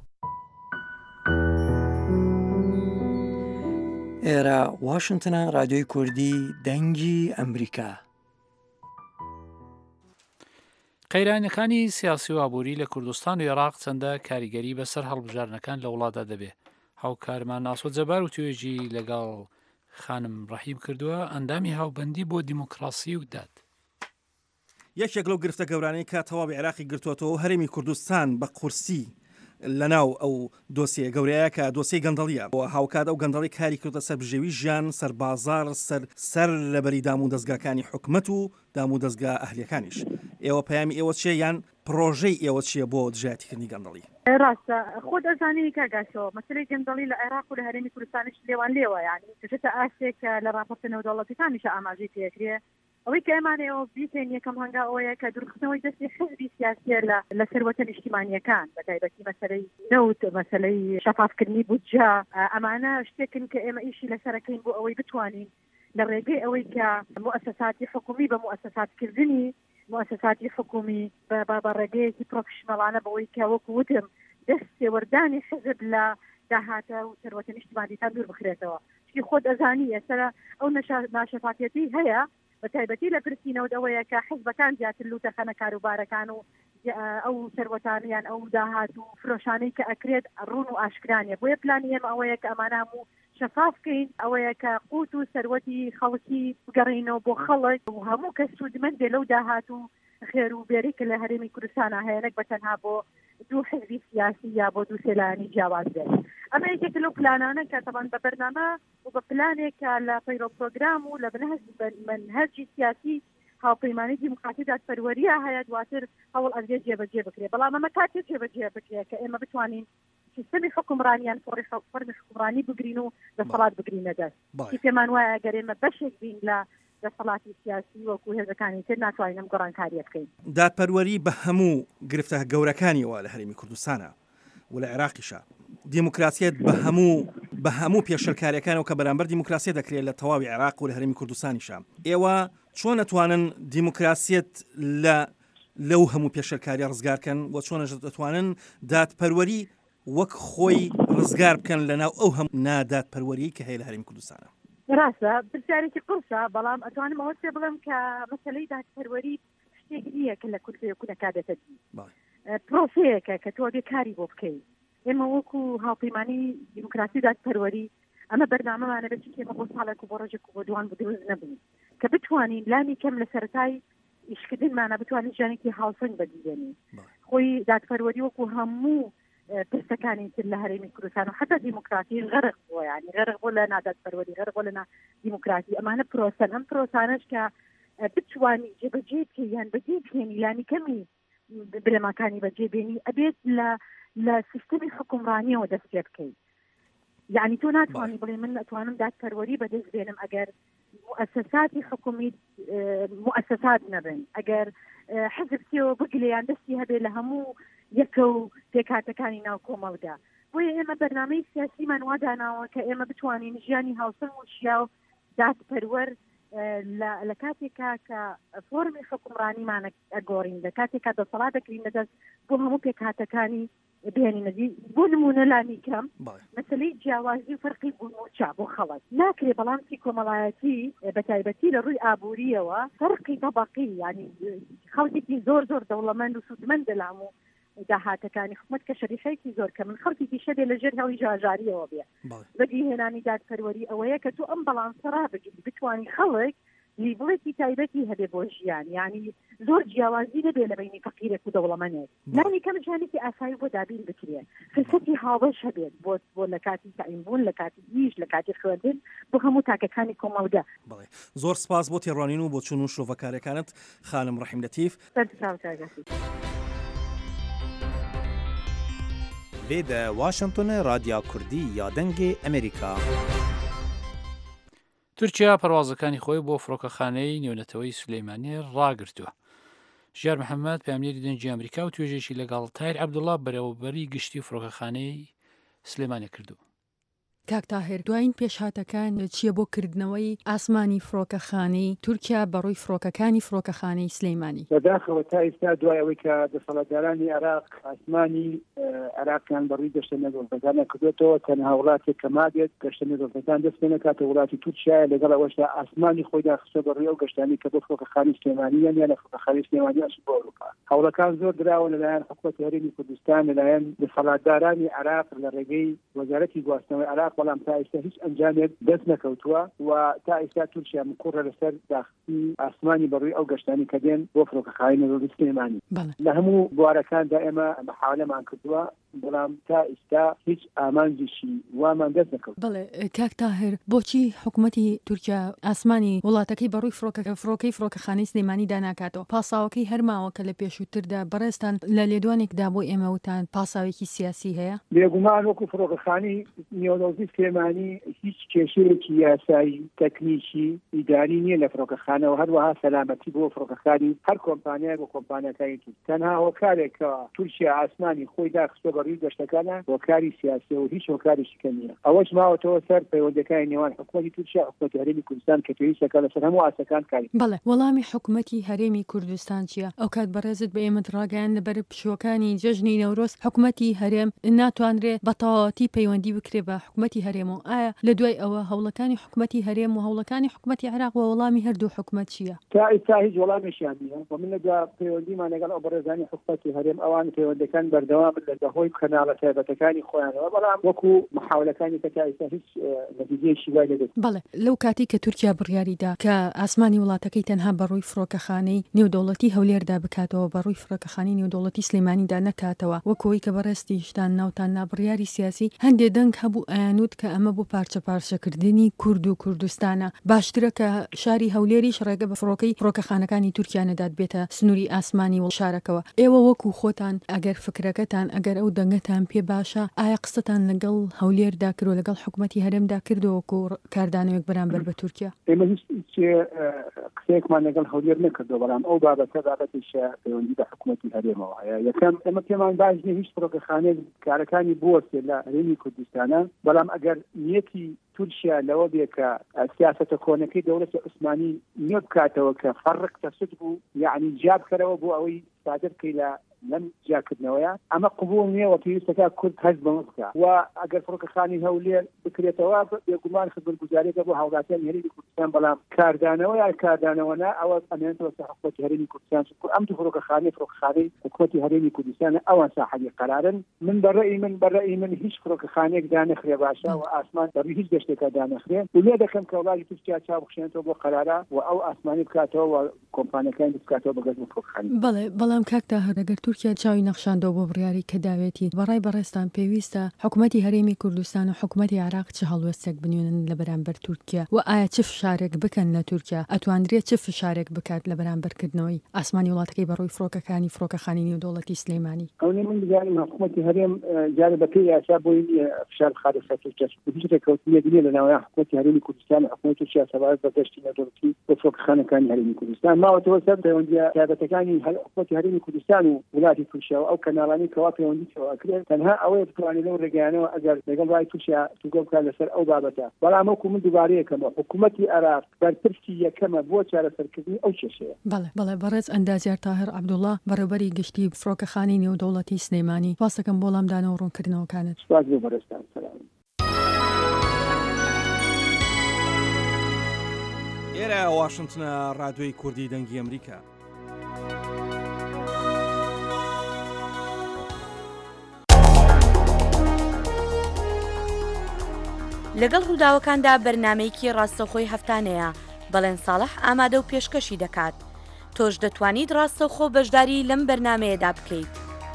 ئێرە واشنگتنە رادیۆی کوردی دەنگی ئەمریکا. قەیرانەکانی سیاسی و ئابووری لە کوردستان و عێراق چەندە کاریگەری بەسەر هەڵبژارنەکان لە وڵاتدا دەبێت. هاوکارمان ناسۆ جەبار و توێژی لەگەڵ خانم ڕەحیم کردووە ئەندامی هاوبەندی بۆ دیموکراسی و داد. یەکێک لەو گرفتە گەورانەی کە تەواوی عێراقی گرتووەتەوە هەرێمی کوردستان بە قورسی لەناو ئەو دۆسیە گەورەیە کە دۆسی گەندەڵیە بۆ هاوکات ئەو گەندەڵی کاری کردە سەر بژێوی ژیان سەر بازار سەر سەر لەبەری دام و دەستگاکانی حکومەت و دام و دەستگا ئەهلیەکانیش. ئێوە پەیامی ئێوە چیە یان پرۆژەی ئێوە چییە بۆ دژایەتیکردنی گەندەڵی؟ ڕاستە خۆت ئەزانەی کاگاسەوە مەسەلەی گەندەڵی لە عێراق و لە هەرێمی کوردستانیش لێوان لێوە یعنی کەچێتە ئاسێک لە ڕاپۆرتە نێودەوڵەتیەکانیش ئاماژەی پێکرێ ئەوەی کە ئێمانەوە بیتێن یەکەم هەنگا ئەوەیە کە دوورخستنەوەی دەستی حزبی سیاسیە لە لە سەروەتە نیشتیمانیەکان بەتایبەتی مەسەلەی نەوت مەسەلەی شەفافکردنی بودجە ئەمانە شتێکن کە ئێمە ئیشی لەسەرەکەین بۆ ئەوەی بتوانین لە ڕێگەی ئەوەی کە مؤسساتی حکومی بە مؤسساتکردنی مؤسساتی حکومی بە ڕێگەیەکی پرۆفشنەڵانە بەوەی کە وەکو وتم دەست سێوەردانی حزب لە داهاتە و سەروەتە نیشتیمانیەکان دوور بخرێتەوە چی خۆت ئەزانی ئێستا ئەو ناشەفافیەتی هەیە بەتایبەتی لە پرسیینەوە ئەوەیە کە حزبەکان زیاتر لوتەخەنە کاروبارەکان و ئەو سەروەتانیان ئەو داهات و فرۆشانەی کە ئەکرێت ڕوون و ئاشکرانیە بۆیە پلانی ئێمە ئەوەیە کە ئەمانام و شەفافکەین ئەوەیە کە قوت و سەروەتی خەڵکی بگەڕینەوە بۆ خەڵک و هەموو کەس سوودمەند بێ لەو داهات و خێر و بێری کە لە هەرێمی کوردستانە هەیە نەک بەتەنها بۆ دوو حزبی سیاسی یا بۆ دوو سێلانی جیاواز بێت. ئەمە یەکێک لەو پلانانە کە تەبەن بە بەرنامە و بە پلانێک کە لە پەیرۆ پرۆگرام و لە منهەجی سیاسی هاوپەیمانی دیموکراسی دادپەروەریە هەیە دواتر هەوڵ ئەدرێ جێبەجێ بکرێ بەڵام ئەمە کاتێک جێبەجێ بکرێت کە ئێمە بتوانین سیستمی حکومڕانیان فۆری فەرمی حکومڕانی بگرین و دەسەڵات بگرینە دەست پێمان وایە گەر ئێمە بەشێک بین لە دەسەڵاتی سیاسی وەکو هێزەکانی تر ناتوانین گۆڕانکاریە بکەین. دادپەروەری بە هەموو گرفتە گەورەکانیەوە لە هەرێمی کوردستانە و لە عێراقیشە دیموکراسیت بە هەموو بە هەموو پێشەرکاریەکانەوە کە بەرامبەر دیموکراسی دەکرێت لە تەواوی عێراق و لە هەرێمی کوردستانیشە ئێوە چۆن نەتوانن دیموکراسیت لە لەو هەموو پێشەرکاریە ڕزگارکەن و چۆنەش دەتوانن دادپەروەری وەک خۆی ڕزگار بکەن لەناو ئەو هەموو نادادپەروەری کە هەیە لە هەرێمی کوردستانە؟ ڕاستە پرسیارێکی قورسە بەڵام ئەتوانم ئەوە پێ بڵێم کە مەسەلەی دادپەروەری شتێک نییە کە لە کورسەیە کوونەکادێتە پرۆسەیەکە کە تۆ بێکاری بۆ بکەیت. ئێمە وەکو هاوپەیمانی دیموکراسی دادپەروەری ئەمە بەرنامەمانە بێت کێمە بۆ ساڵێک و بۆ ڕۆژێک و بۆ دوان بدروست نەبووین کە بتوانین لانی کەم لە سەرەتای ئیشکردنمانە بتوانین ژانێکی هاوسەنگ بەدیدێنین. خۆی دادپەروەری وەکو هەموو پرسەکانی تر لە هەرێمی کوردستان و حتا دیموکراسی غەرق بووە یعنی غەرق بۆ لە نادادپەروەری غەرق بۆ لە دیموکراسی ئەمانە پرۆسەن ئەم پرۆسانەش کە بتوانی جێبەجێ بکەیان بەجێ بهێنی لانی کەمی برێماکانی بەجێبێنی ئەبێت لە لە سیستمی حکومڕانیەوە دەست پێ بکەیت. یعنی تۆ ناتوانانی بڵێ من ئەتوانم دادپەروەری بەدەست بێنم ئەگەر مؤسساتی حکومی مؤسسات نەبن ئەگەر حزب سێوە بگلێیان دەستی هەبێ لە هەموو یەکە و پێکاتەکانی ناو کۆمەڵدا بۆیە ئێمە بەرنامەی سیاسیمان واداناوە کە ئێمە بتوانین ژیانی هاوسەنگ و شیا و دادپەروەر لە کاتێکا کە فۆرمی حکومڕانیمان ئەگۆڕین لە کاتێکا دەسەڵات دەکرین لەدەست بۆ هەموو پێکاتەکانی بێنینەدی بۆ نمونە لانی کەم مەسەلەی جیاوازی و فەرقی بوونموچا بۆ خەڵک ناکرێ بەڵامسی کۆمەڵایەتی بەتایبەتی لە ڕووی ئابوووریەوە فەرقی تەبەقی ینی خەڵکێکی زۆر زۆر دەوڵەمەند و سوودمەند دەلام و داهاتەکانی حکومەت کە شەریحەیەکی زۆر کە من خەڵکێکی شەدێ لە ژێر هەوی ژاژاریەوە بێ بەدی هێنانی دادپەروەری ئەوەیە کە تو ئەم بەڵانسەرا بگیری بتوانی خەڵک لیبڵێکی تایبەتی هەبێ بۆ ژیان ینی زۆر جیاوازی نەبێ لە بینی فەقیرێک و دەوڵەمەندێک لانی کەم ژیانێکی ئاسایی بۆ دابین بکرێ فرسەتی هاوبەش هەبێت بۆ بۆ لە کاتی تاینبوون لە کاتی ئیش لە کاتی خوێندن بۆ هەموو تاکەکانی کۆمەڵگە. زۆر سپاس بۆ تێڕوانین و بۆ چوون و شۆڤەکارەکانت خانم ڕەحیم لەتیف. لێدە واشنگتن رادیا کوردی یا دەنگی ئەمریکا. تورکیا پەروازەکانی خۆی بۆ فڕۆکەخانەی نێونەتەوەی سولەیمانی ڕاگرتووە. ژیار محەممەد پامێری دەنجی ئەمریکا و توێژێکی لەگەڵ تایر عەبدوڵڵا بەرەوبەری گشتی فڕۆکەخانەی سلێمانە کردو. کاک تاهێر دوایین پێشهاتەکان چییە بۆ کردنەوەی ئاسمانی فڕۆکەخانەی تورکیا بەڕووی فڕۆکەکانی فڕۆکەخانەی سلەیمانی بەداخەوە تا ئێستا دوای ئەوەی کە دەسەڵاتدارانی عێراق ئاسمانی عێراقیان بەڕووی گەشتە نێودەوڵەتەکان کردوێتەوە تەنها وڵاتێک کە مابێت گەشتە نێودەوڵەتەکان دەست پێ نەکاتە وڵاتی تورکیا لەگەڵ ئەوەشدا ئاسمانی خۆی داخستە بەڕووی ئەو گەشتانی کە بۆ فڕۆکەخانەی سلێمانیان یان لە فڕۆکەخانەی سلێمانی ئەچوو بۆ ئەوروپا. هەوڵەکان زۆر دراوە لەلایەن حکوومەتی هەرێمی کوردستان لەلایەن دەسەڵاتدارانی عێراق لە ڕێگەی وەزارەتی گواستنەوەی عێراق عێراق بەڵام تا ئێستا هیچ ئەنجامێک دەست نەکەوتووە و تا ئێستا تورکیا مکوڕە لەسەر داخستی ئاسمانی بەڕووی ئەو گەشتانی کە دێن بۆ فڕۆکەخانەی نێودەوڵەتی سلێمانی لە هەموو بوارەکاندا ئێمە محاولەمان کردووە بەڵام تا ئێستا هیچ ئامانجیشی وامان دەست نەکەوت. بەڵێ کاک تاهر بۆچی حکوومەتی تورکیا ئاسمانی وڵاتەکەی بەڕووی فڕۆکەکە فڕۆکەی فڕۆکەخانەی سلێمانی داناکاتەوە پاساوەکەی هەرماوە کە لە پێشووتردا بەڕێستان لە لێدوانێکدا بۆ ئێمە وتان پاساوێکی سیاسی هەیە؟ بێگومان وەکو فڕۆکەخانەی نێودەوڵەتی سلێمانی هیچ کێشەیەکی یاسایی تەکنیکی ئیداری نییە لە فڕۆکەخانەوە هەروەها سەلامەتی بۆ فڕۆکەخانی هەر کۆمپانیای بۆ کۆمپانیەکانی تر تەنها هۆکارێکە تورکیا ئاسمانی خۆی داخستۆ بەڕووی گەشتەکانە هۆکاری سیاسی و هیچ هۆکارێکی کە نییە ئەوەش ماوەتەوە سەر پەیوەندەکانی نێوان حکوومەتی تورکیا حکوومەتی هەرێمی کوردستان کە پێویستەکە لەسەر هەموو ئاسەکان کاری. بەڵێ وەڵامی حکوومەتی هەرێمی کوردستان چییە؟ ئەو کات بەڕێزت بە ئێمە ڕاگەیان لەبەر پشوەکانی جەژنی نەورۆز حکوومەتی هەرێم ناتوانرێت بە تەواوەتی پەیوەندی بکرێ بە حکوومەتی هەرێمەوە ئایا لە دوای ئەوە هەوڵەکانی حکوومەتی هەرێم و هەوڵەکانی حکوومەتی عێراق و وەڵامی هەردوو حکوومەت چییە؟ تا ئێستا هیچ وەڵامێکیان نییە و من لەدا پەیوەندیمان لەگەڵ ئەو بەڕێزانی حکوومەتی هەرێم ئەوان پەیوەندەکان بەردەوام لە بەهۆی کەناڵە تایبەتەکانی خۆیانەوە بەڵام وەکو محاولەکانی کە تا ئێستا هیچ نەتیجەیەکی وای لەدەست. بەڵێ لەو کاتی کە تورکیا بڕیاریدا کە ئاسمانی وڵاتەکەی تەنها بەڕووی فڕۆکەخانەی نێودەوڵەتی هەولێردا بکاتەوە بەڕووی فڕۆکەخانەی نێودەوڵەتی سلێمانیدا نەکاتەوە وەکەوەی کە بەڕێستی شتان ناوتان نابڕیاری سیاسی هەندێ دەنگ هەبوو ئایانوت کە ئەمە بۆ پارچە پارچەکردنی کورد و کوردستانە باشترە کە شاری هەولێریش ڕێگە بە فڕۆکەی فڕۆکەخانەکانی تورکیا نەدات بێتە سنووری ئاسمانی و شارەکەەوە ئێوە وەکو خۆتان ئەگەر فکرەکەتان ئەگەر ئەو دەنگەتان پێ باشە ئایا قسەتان لەگەڵ هەولێردا کردو لەگەڵ حکوومەتی هەرێمدا کردەوەکو کاردانەوەک بەرامبەر بە تورکیا؟ ئێمە هیچ قسەیەکمان لەگەڵ هەولێر نەکردو بەڵام ئەو بابەتە بابەتیشە پەیوەندی بە حکوومەتی هەرێمەوە هەیە یەکەم ئێمە پێمان باش نییە هیچ فڕۆکەخانەیەک کارەکانی بوەستێ لە هەرێمی کوردستانە بەڵام ئەگەر نیەتی تورکیا لەوە بێ کە سیاسەتە کۆنەکەی دەوڵەتی عوسمانی نوێ بکاتەوە کە فەرق تەسوود بوو یعنی جاب بکەرەوە بۆ ئەوەی سادر بکەی لە لەم جاکردنەوەیە ئەمە قبول نییە و پێویستەکە کورد هەست بەمە بکە و ئەگەر فڕۆکەخانی هەولێر بکرێتەوە بێگومان خزمەتگوزاریەکە بۆ هاوڵاتیان هەرێمی کوردستان بەڵام کاردانەوە یا کاردانەوەنا ئەوە ئەمێنێتەوە سەر حکوومەتی هەرێمی کوردستان ئەم دوو فڕۆکەخانەی فڕۆکەخانەی حکوومەتی هەرێمی کوردستان ئەوان ساحەبی قەرارن من بەڕێی من بەڕێی من هیچ فڕۆکەخانەیەک دانەخرێ باشە و ئاسمان بەڕووی هیچ گەشتێکە دانەخرێ و لێ دەکەم کە وڵاتی تورکیا چاو بخشێنێتەوە بۆ قەرارە و ئەو ئاسمانی بکاتەوە و کۆمپانیەکانی بکاتەوە بە گەشت فڕۆکەخانە. بەڵێ بەڵام کاک تاهر ئەگەر تورکیا چاوی نەخشاندەوە بۆ بڕیاری کە داوێتی بەڕای بەڕێستان پێویستە حکوومەتی هەرێمی کوردستان و حکوومەتی عێراق چه هەڵوێستێک بنوێنن لە بەرامبەر تورکیا و ئایا چه فشارێک بکەن لە تورکیا ئەتوانرێت چه فشارێک بکات لە بەرامبەرکردنەوەی ئاسمانی وڵاتەکەی بەڕووی فڕۆکەکانی فڕۆکەخانی نێودەوڵەتی سلێمانی؟ ئەوەی من بزانم حکوومەتی هەرێم جارە بەپێی یاسا بۆی فشار خارج لە تورکیا هیچ ڕێکەوتنیەک نییە لە ناوەیان حکوومەتی هەرێمی کوردستان و حکوومەتی تورکیا سەبارەت بە گەشتی نێودەوڵەتی بۆ فڕۆکەخانەکانی هەرێمی کوردستان ماوەتەوە سەر پەیوەندیە تایبەتەکانی حکوومەتی هەرێمی کوردستان و وڵاتی تورکیا و ئەو کەناڵانی کەوا پەیوەندیەوە کرێت تەنها ئەوەیە بتوانێت لەو ڕێگەیانەوە ئەگەر لەگەڵ ڕای تورکیا توگە بکات لەسەر ئەو بابەتە بەڵام وەکو من دووبارەیەکەمە حکوومەتی عێراق بەرپرسی یەکەمە بۆ چارەسەرکردنی ئەو کێشەیە. بەڵێ بەڵێ بەڕێز ئەندازیار تاهر عەبدوڵڵا بەڕێوەبەری گشتی فڕۆکەخانەی نێودەوڵەتی سلێمانی واسەکەم بۆ وەڵامدانەوە ڕوونکردنەوەکانت. سپاس بۆ بەڕێستان. سەلام. ئێرە واشنتنە ڕادیۆی کوردی دەنگی ئەمریکا. لەگەڵ ڕووداوەکاندا بەرنامەیەکی ڕاستەوخۆی هەفتانەیە بەڵێن ساڵح ئامادە و پێشکەشی دەکات. تۆش دەتوانیت ڕاستەوخۆ بەشداری لەم بەرنمەیەدا بکەیت.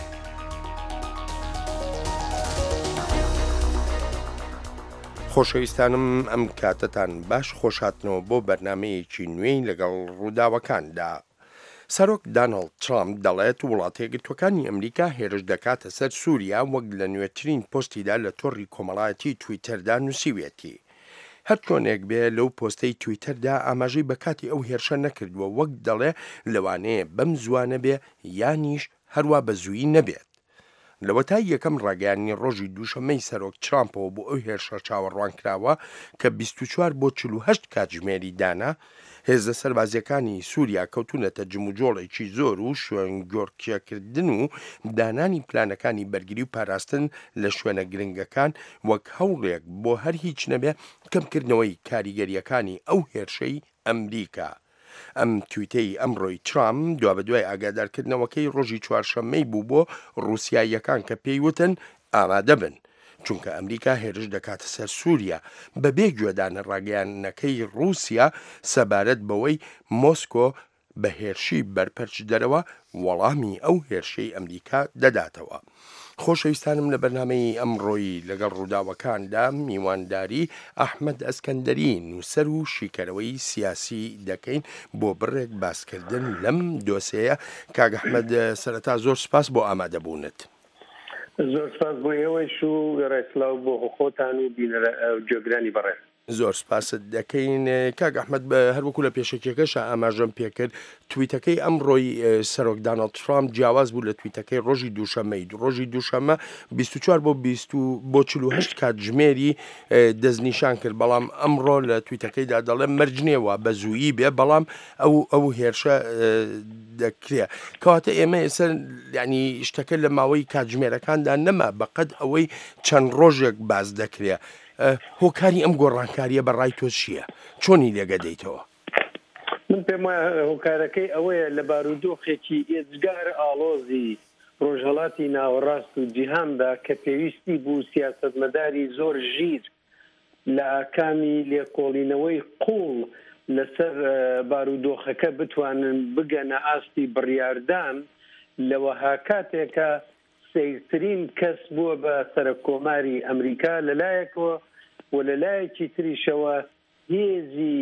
خۆشەویستانم ئەم کاتتان باش خۆشهاتنەوە بۆ بەرنمەیەکی نوێی لەگەڵ ڕووداوەکاندا. سەرۆک داناڵد ترامپ دەڵێت وڵاتە یەکگرتووەکانی ئەمریکا هێرش دەکاتە سەر سووریا وەک لە نوێترین پۆستیدا لە تۆڕی کۆمەڵایەتی تویتەردا نووسیوێتی. هەر چۆنێک بێ لەو پۆستەی تویتەردا ئاماژەی بەکاتی ئەو هێرشە نەکردووە وەک دەڵێ لەوانەیە بەم زوانە بێ یانیش هەروە بە زووی نەبێت. لەوە تا یەکەم ڕاگەیانی ڕۆژی دووشەمەی سەرۆک ترامپەوە بۆ ئەو هێرشە چاوەڕوان کراوە کە بیست و چوار بۆ چل و هەشت کاتژمێری دانا هێزە سەربازیەکانی سووریا کەوتونەتە جموجۆڵێکی زۆر و شوێن گۆڕکێکردن و دانانی پلانەکانی بەرگری و پاراستن لە شوێنە گرنگەکان وەک هەوڵێک بۆ هەر هیچ نەبێ کەمکردنەوەی کاریگەریەکانی ئەو هێرشەی ئەمریکا. ئەم تویتەی ئەمڕۆی ترامپ دوا بەدوای ئاگادارکردنەوەکەی ڕۆژی چوارشەممەی بوو بۆ ڕووسیاییەکان کە پێیوتن ئامادە بن. چونکە ئەمریکا هێرش دەکاتە سەر سووریا بەبێ گوێدانە ڕاگەیانەکەی رووسیا سەبارەت بەوەی مۆسکۆ بە هێرشی بەرپەرچ دەرەوە وەڵامی ئەو هێرشەی ئەمریکا دەداتەوە. خۆشەویستانم لە بەرنامەی ئەمڕۆیی لەگەڵ ڕووداوەکاندا میوانداری ئەحمەد ئەسکەندەری نووسەر و شیکەرەوەی سیاسی دەکەین بۆ بڕێک باسکردن لەم دۆسەیە. کاک ئەحمەد سەرەتا زۆر سپاس بۆ ئامادەبوونت. زۆر سپاس بۆ ئێوەش و ڕێکخلااو بۆ خۆتان و جێگرانی بەڕێ. زۆر سپاست دەکەین. کاک ئەحمەد بە هەروەکو لە پێشەکێکەشە ئاماژەم پێکرد تویتەکەی ئەمڕۆی سەرۆک دانەڵد ترامپ جیاواز بوو لە تویتەکەی ڕۆژی دووشەمەی ڕۆژی دووشەمە بیست و چوار بۆ بیست بۆ چل و هەشت کاتژمێری دەستنیشان کرد بەڵام ئەمڕۆ لە تویتەکەیدا دەڵێ مەرجنێەوە بە زوویی بێ بەڵام ئەو ئەو هێرشە دەکرێ کەواتە ئێمە ئێستا ینی شتەکە لە ماوەی کاتژمێرەکاندا نەما بەقەد ئەوەی چەند ڕۆژێک باز دەکرێ. هۆکاری ئەم گۆڕانکاریە بەڕای تۆ چییە؟ چۆنی لێگە دەیتەوە؟ من پێم وایە هۆکارەکەی ئەوەیە لە بارودۆخێکی ئێجگار ئاڵۆزی ڕۆژهەڵاتی ناوەڕاست و جیهاندا کە پێویستی بوو سیاسەتمەداری زۆر ژیر لە ئاکامی لێکۆڵینەوەی قوڵ لەسەر بارودۆخەکە بتوانن بگەنە ئاستی بڕیاردان لەوەها کاتێکە سەیرترین کەس بووە بە سەرکۆماری ئەمریکا لەلایەکەوە و لەلایەکی تریشەوە هێزی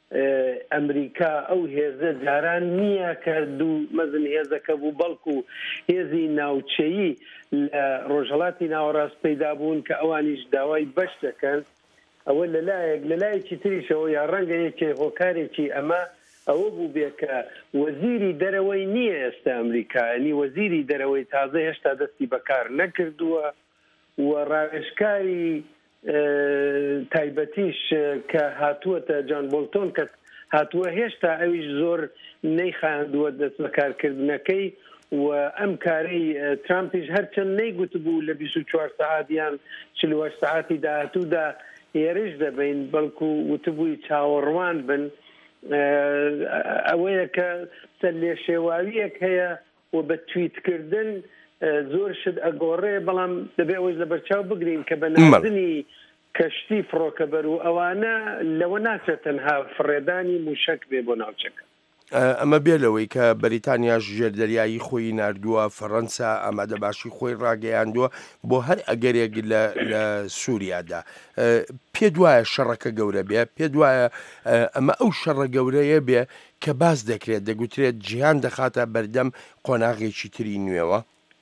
ئەمریکا ئەو هێزە جاران نییە کە دوو مەزن هێزەکە بوو بەڵکو هێزی ناوچەیی لە ڕۆژهەڵاتی ناوەڕاست پەیدا بوون کە ئەوانیش داوای بەش دەکەن. ئەوە لەلایەک لەلایەکی تریشەوە یا ڕەنگە یەکێ هۆکارێکی ئەمە ئەوە بوو بێ کە وەزیری دەرەوەی نییە ئێستا ئەمریکانی وەزیری دەرەوەی تازە هێشتا دەستی بەکار نەکردووە و ڕاوێژکاری تایبەتیش کە هاتووەتە جان بۆلتۆن کە هاتووە هێشتا ئەویش زۆر نەیخاندووە دەست بەکارکردنەکەی و ئەم کارەی ترامپیش هەرچەند نەیگوت بوو لە بیست و چوار سەعاتیان چل و هەشت سەعاتی داهاتوودا هێرش دەبین بەڵکو وتبووی چاوەڕوان بن. ئەوەیە کە سەر لێ شێواویەک هەیە و بە تویتکردن زۆر شت ئەگۆڕێ بەڵام دەبێ ئەوەش لە بەرچاو بگرین کە بە نازنی کەشتی فڕۆکەبەر و ئەوانە لەوە ناچێت تەنها فڕێدانی موشک بێ بۆ ناوچەکە. ئەمە بێلەوەی کە بەریتانیاش ژێردەریایی خۆی نردووە فەڕەنسا ئامادە باشی خۆی ڕاگەیاندووە بۆ هەر ئەگەرێک لە سووریادا. پێ دوایە شەڕەکە گەورە بێ پێ دوایە ئەمە ئەو شەڕە گەورەیە بێ کە باز دەکرێت دەگوترێت جیهان دەخاتە بەردەم قۆناغێکی تری نوێوە.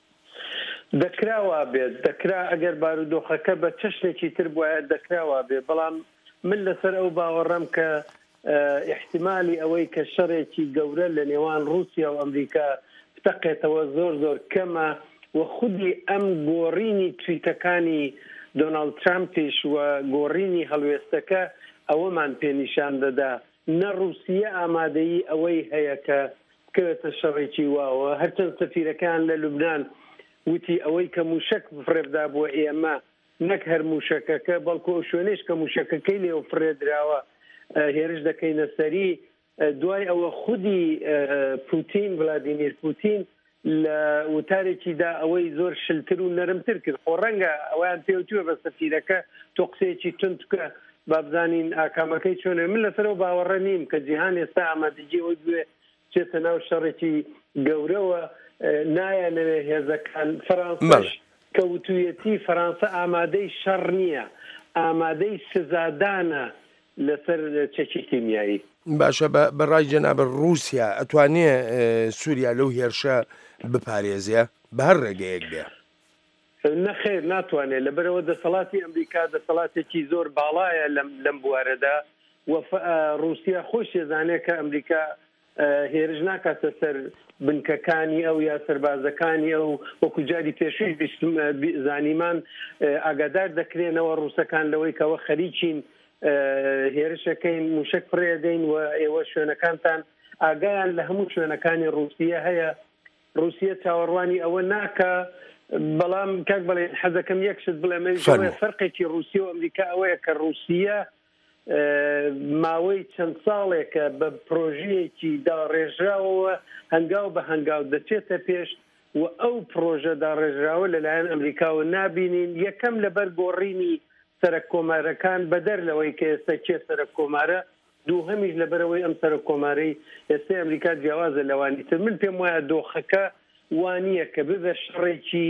دەکراوە بێت دەکرا ئەگەر بارودۆخەکە بە چەشنێکی تر بواە دەکراوە بێ بەڵام من لەسەر ئەو باوەڕەم کە احتیمالی ئەوەی کە شەڕێکی گەورە لە نێوان رووسیا و ئەمریکا بتەقێتەوە زۆر زۆر کەمە و خودی ئەم گۆڕینی تویتەکانی دۆناڵد ترامپیش و گۆڕینی هەڵوێستەکە ئەوەمان پێنیشان دەدا نە رووسیە ئامادەیی ئەوەی هەیە کە بکەوێتە شەڕێکی واوە. هەرچەند سەفیرەکان لە لوبنان وتی ئەوەی کە موشک بفرێبدا بۆ ئێمە نەک هەر موشەکەکە بەڵکو ئەو شوێنەش کە موشەکەکەی لێو فرێدراوە هێرش دەکەینە سەری. دوای ئەوە خودی پوتین ڤلادیمیر پوتین لە وتارێکیدا ئەوەی زۆر شلتر و نەرمتر کرد. خۆ ڕەنگە ئەویان پێوتووە بە سەفیرەکە تۆ قسەیەکی تونتکە بابزانین ئاکامەکەی چۆنە. من لەسەرەوە باوەڕە نیم کە جیهان ئێستا ئامادەجی ئەوی بوێ چێتە ناو شەڕێکی گەورەوە نایەنەوێ هێزەکان. فەرانسەش کەوتویەتی فەرانسە ئامادەی شەڕ نییە ئامادەی سزادانە لەسەر چەکی کیمیایی. باشە بەڕای جەنابە رووسیا ئەتوانێ سووریا لەو هێرشە بپارێزیە بە هەر ڕێگەیەک بێ؟ نەخێر ناتوانێت لەبەرەوە دەسەڵاتی ئەمریکا دەسەڵاتێکی زۆر باڵایە لەم بوارەدا و رووسیا خۆش ێزانێت کە ئەمریکا هێرش ناکاتە سەر بنکەکانی ئەو یا سەربازەکانی ئەو وەکو جاری پێشووی زانیمان ئاگادار دەکرێنەوە ڕووسەکان لەوەی کەەوە خەریکین هێرشەکەین موشک فڕێدەین و ئێوە شوێنەکانتان ئاگایان لە هەموو شوێنەکانی رووسیە هەیە. رووسیە چاوەڕوانی ئەوە ناکە بەڵام کاک بڵێ حەزەکەم یەکشت بڵێمە فەرقێکی رووسیا و ئەمریکا ئەوەیە کە رووسیە ماوەی چەند ساڵێکە بە پرۆژەیەکی داڕێژراوەوە هەنگاو بە هەنگاو دەچێتە پێش و ئەو پرۆژەدا ڕێژراوە لەلایەن ئەمریکاوە نابینین. یەکەم لەبەر گۆڕینی سەرک کۆمارەکان بەدەر لەوەی کە ئێستا چێ سەرک کۆمارە، دوو هەمیش لەبەرەوەی ئەم سەرک کۆمارەی ئێستا ئەمریکا جیاوازە لەوانی تر. من پێم وایە دۆخەکە وانییە کە ببێ شەڕێکی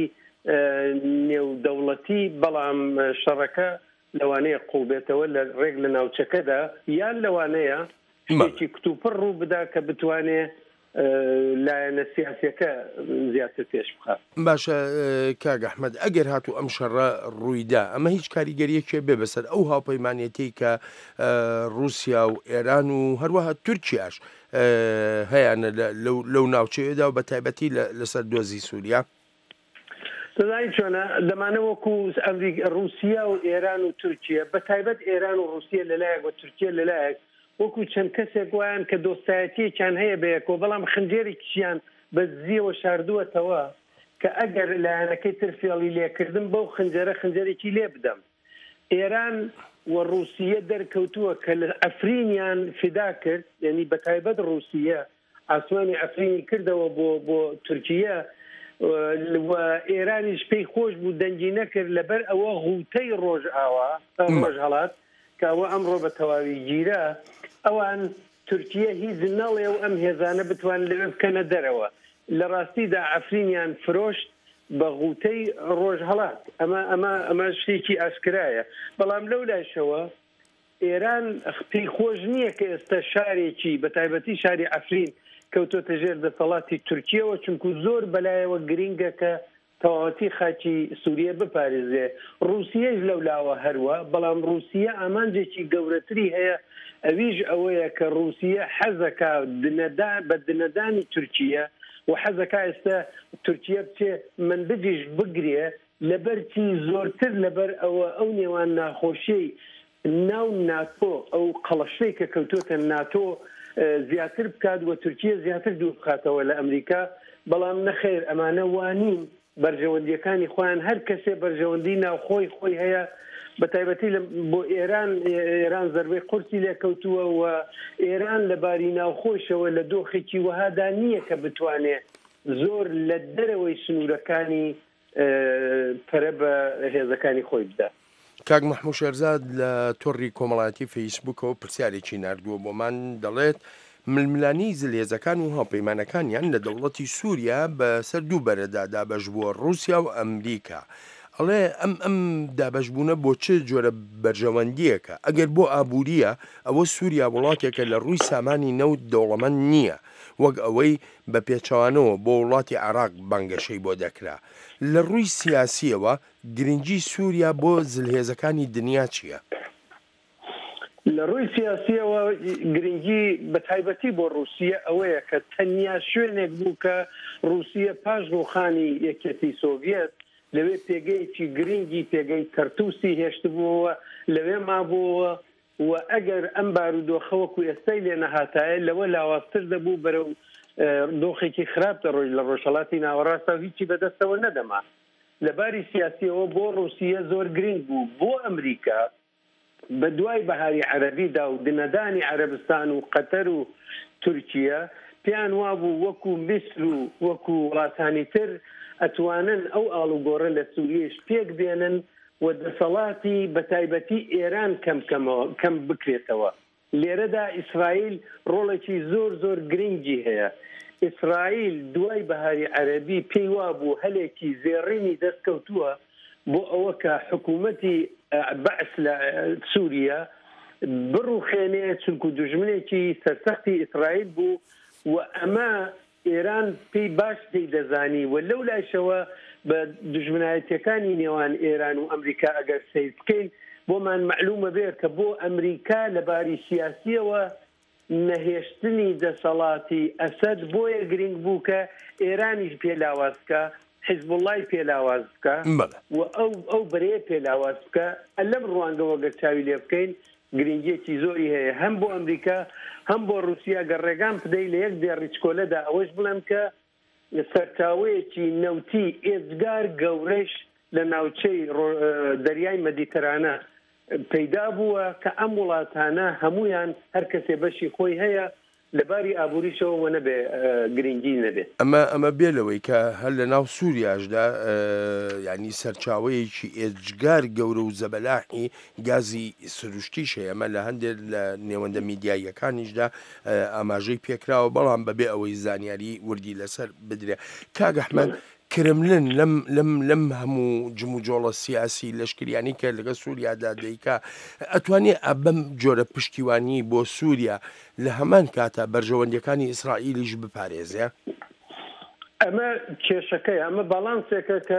نێودەوڵەتی، بەڵام شەڕەکە لەوانەیە قوڵ بێتەوە لە ڕێک لە ناوچەکەدا، یان لەوانەیە شتێکی کتوپڕ ڕوو بدا کە بتوانێت لایەنە سیاسیەکە زیاتر پێش بخات. باشە کاک ئەحمەد، ئەگەر هاتوو ئەم شەڕە ڕوویدا، ئەمە هیچ کاریگەریەکێ بێ بەسەر ئەو هاوپەیمانێتی کە رووسیا و ئێران و هەروەها تورکیاش هەیەە لەو ناوچەیەدا و بە تایبەتی لەسەر دۆزی سووریا؟ سزای چۆنە دەمانە وەکو رووسیا و ئێران و تورکیا، بە تایبەت ئێران و رووسیا لەلایەک و تورکیا لەلایەک وەکو چەند کەسێک وایان کە دۆستایەتیەکیان هەیە بەیەکەوە، بەڵام خنجێرێکیان بە زیەوە شاردووەتەوە کە ئەگەر لایەنەکەی تر فێڵی لێکردن بەو خنجەرە خنجەرێکی لێ بدەم. ئێران و رووسیە دەرکەوتووە کە لە ئەفرینیان فدا کرد، یعنی بە تایبەت رووسیە ئاسمانی ئەفرینی کردەوە بۆ بۆ تورکیا، و ئێرانیش پێی خۆش بوو دەنگی نەکرد لەبەر ئەوە غوتەی ڕۆژ ئاوا ڕۆژ هەڵات کەوە ئەمڕۆ بە تەواوی گیرە. ئەوان تورکیا هیچ نەڵێ و ئەم هێزانە بتوان لەوێ بکەنە دەرەوە. لە ڕاستیدا ئەفرینیان فرۆشت بە غوتەی ڕۆژ هەڵات. ئەمە ئەمە ئەمە شتێکی ئاشکرایە. بەڵام لەو لاشەوە ئێران پێی خۆش نییە کە ئێستا شارێکی بە تایبەتی شاری ئەفرین کەوتۆتە ژێر دەسەڵاتی تورکیەوە، چونکو زۆر بەلایەوە گرینگە کە تەواوەتی خاکی سووریە بپارێزێ. رووسیەش لەولاوە هەروە، بەڵام رووسیە ئامانجێکی گەورەتری هەیە، ئەویش ئەوەیە کە رووسیە حەزەکە بە دنەدانی تورکیە و حەزەکە ئێستا تورکیە بچێ مندجیش بگرێ لەبەرچی زۆرتر لەبەر ئەوە ئەو نێوان ناخۆشیی ناو ناتۆ، ئەو قەڵەشەی کە کەوتوتە ناتۆ زیاتر بکات و تورکیە زیاتر دوور بخاتەوە لە ئەمریکا. بەڵام نەخێر، ئەمانە وانین بەرژەوەندیەکانی خۆیان، هەر کەسێ بەرژەوەندی ناوخۆی خۆی هەیە. بە تایبەتی بۆ ئێران، ئێران زەربەی قورسی لێکەوتووە و ئێران لە باری ناوخۆشەوە لە دۆخێکی وەهادا نییە کە بتوانێت زۆر لە دەرەوەی سنوورەکانی پەرە بە هێزەکانی خۆی بدات. کاک مەحموود شێرزاد لە تۆڕی کۆمەڵایەتی فەیسبووکەوە پرسیارێکی نردووە بۆمان، دەڵێت ململانی زلێزەکان و هاوپەیمانەکانیان لە دەوڵەتی سووریا بەسەر دوو بەرەدا دابەش بووە، رووسیا و ئەمریکا. ئەڵێ ئەم ئەم دابەشبوونە بۆ چ جۆرە بەرژەوەندیەکە؟ ئەگەر بۆ ئابوووریە، ئەوە سووریا وڵاتێکە لە ڕووی سامانی نەوت دەوڵەمەند نییە، وەک ئەوەی بە پێچەوانەوە بۆ وڵاتی عێراق بانگەشەی بۆ دەکرا. لە ڕووی سیاسیەوە گرنگی سووریا بۆ زلهێزەکانی دنیا چییە؟ لە ڕووی سیاسیەوە گرنگی بە تایبەتی بۆ رووسیە ئەوەیە کە تەنیا شوێنێک بوو کە رووسیە پاش ڕووخانی یەکێتی سۆڤیەت لەوێ پێگەیەکی گرنگی پێگەی کەرتوسی هێشتبووەوە، لەوێ مابووەوە و ئەگەر ئەم بارودۆخەوەکو ئێستای لێ نەهاتایە لەوە لاوازتر دەبوو بەرەو دۆخێکی خراپ دەڕۆی لە ڕۆژهەڵاتی ناوەڕاستە و هیچی بەدەستەوە نەدەما. لە باری سیاسیەوە بۆ رووسیە زۆر گرنگ بوو. بۆ ئەمریکا بە دوای بەهاری عەرەبیدا و دنەدانی عەرەبستان و قەتەر و تورکیا پێیان وابوو وەکو میسر و وەکو وڵاتانی تر ئەتوانن ئەو ئاڵوگۆڕە لە سووریش پێک بێنن و دەسەڵاتی بە تایبەتی ئێران کەم بکرێتەوە. لێرەدا ئیسرائیل ڕۆڵێکی زۆر زۆر گرنگی هەیە. ئیسرائیل دوای بەهاری عەرەبی پێی وابوو هەلێکی زێڕینی دەستکەوتووە بۆ ئەوە کە حکوومەتی بەعس لە سووریا بڕوخێنێ، چونکو دوژمنێکی سەرسەختی ئیسرائیل بوو و ئەمە ئێران پێی باش پێی دەزانی و لەو لاشەوە بە دژمنایەتەکانی نێوان ئێران و ئەمریکا ئەگەر سیر بکەین بۆمان معلومە بێت کە بۆ ئەمریکا لە باری سیاسیەوە نەهێشتنی دەسەڵاتی ئەسەد بۆیە گرنگ بوو کە ئێرانیش پێلاواز بکە، حیزب الله پێلاواز بکە و ئەو ئەو بەرەیە پێلاواز بکە. لەم ڕوانگەوە گەر چاوی لێ بکەین گرنگیەکی زۆری هەیە هەم بۆ ئەمریکا هەم بۆ رووسیا. گەر ڕێگام بدەی لە یەک دێڕیچکۆلەدا ئەوەش بڵێم کە سەرچاوەیەکی نەوتی ئێجگار گەورەش لە ناوچەی دەریای مەدیتەرانە پەیدا بووە کە ئەم وڵاتانە هەمویان هەر کەسێ بەشی خۆی هەیە لەباری ئابووریشەوە وە نەبێ گرنگی نەبێت ئەمە ئەمە بێلەوەی کە هەر لە ناو سووریاشدا ینی سەرچاوەیەکی ئێجگار گەورە و زەبەلاحی گازی سروشتی شەیەمە لە هەندێک لە نێوەندە میدیاییەکانیشدا ئاماژەی پێکراوە بەڵام بەبێ ئەوەی زانیاری وردی لەسەر بدرێ کاک ئەحمەد کرملن لەم لەم لەم هەموو جموجۆڵە سیاسی لەشکریانی کە لەگە سووریادا دەیکا ئەتوانێت ئەبەم جۆرە پشتیوانی بۆ سووریا لە هەمان کاتە بەرژەوەندەکانی ئیسرائیلیش بپارێزێ ئەمە کێشەکەی ئەمە باڵانسێکە کە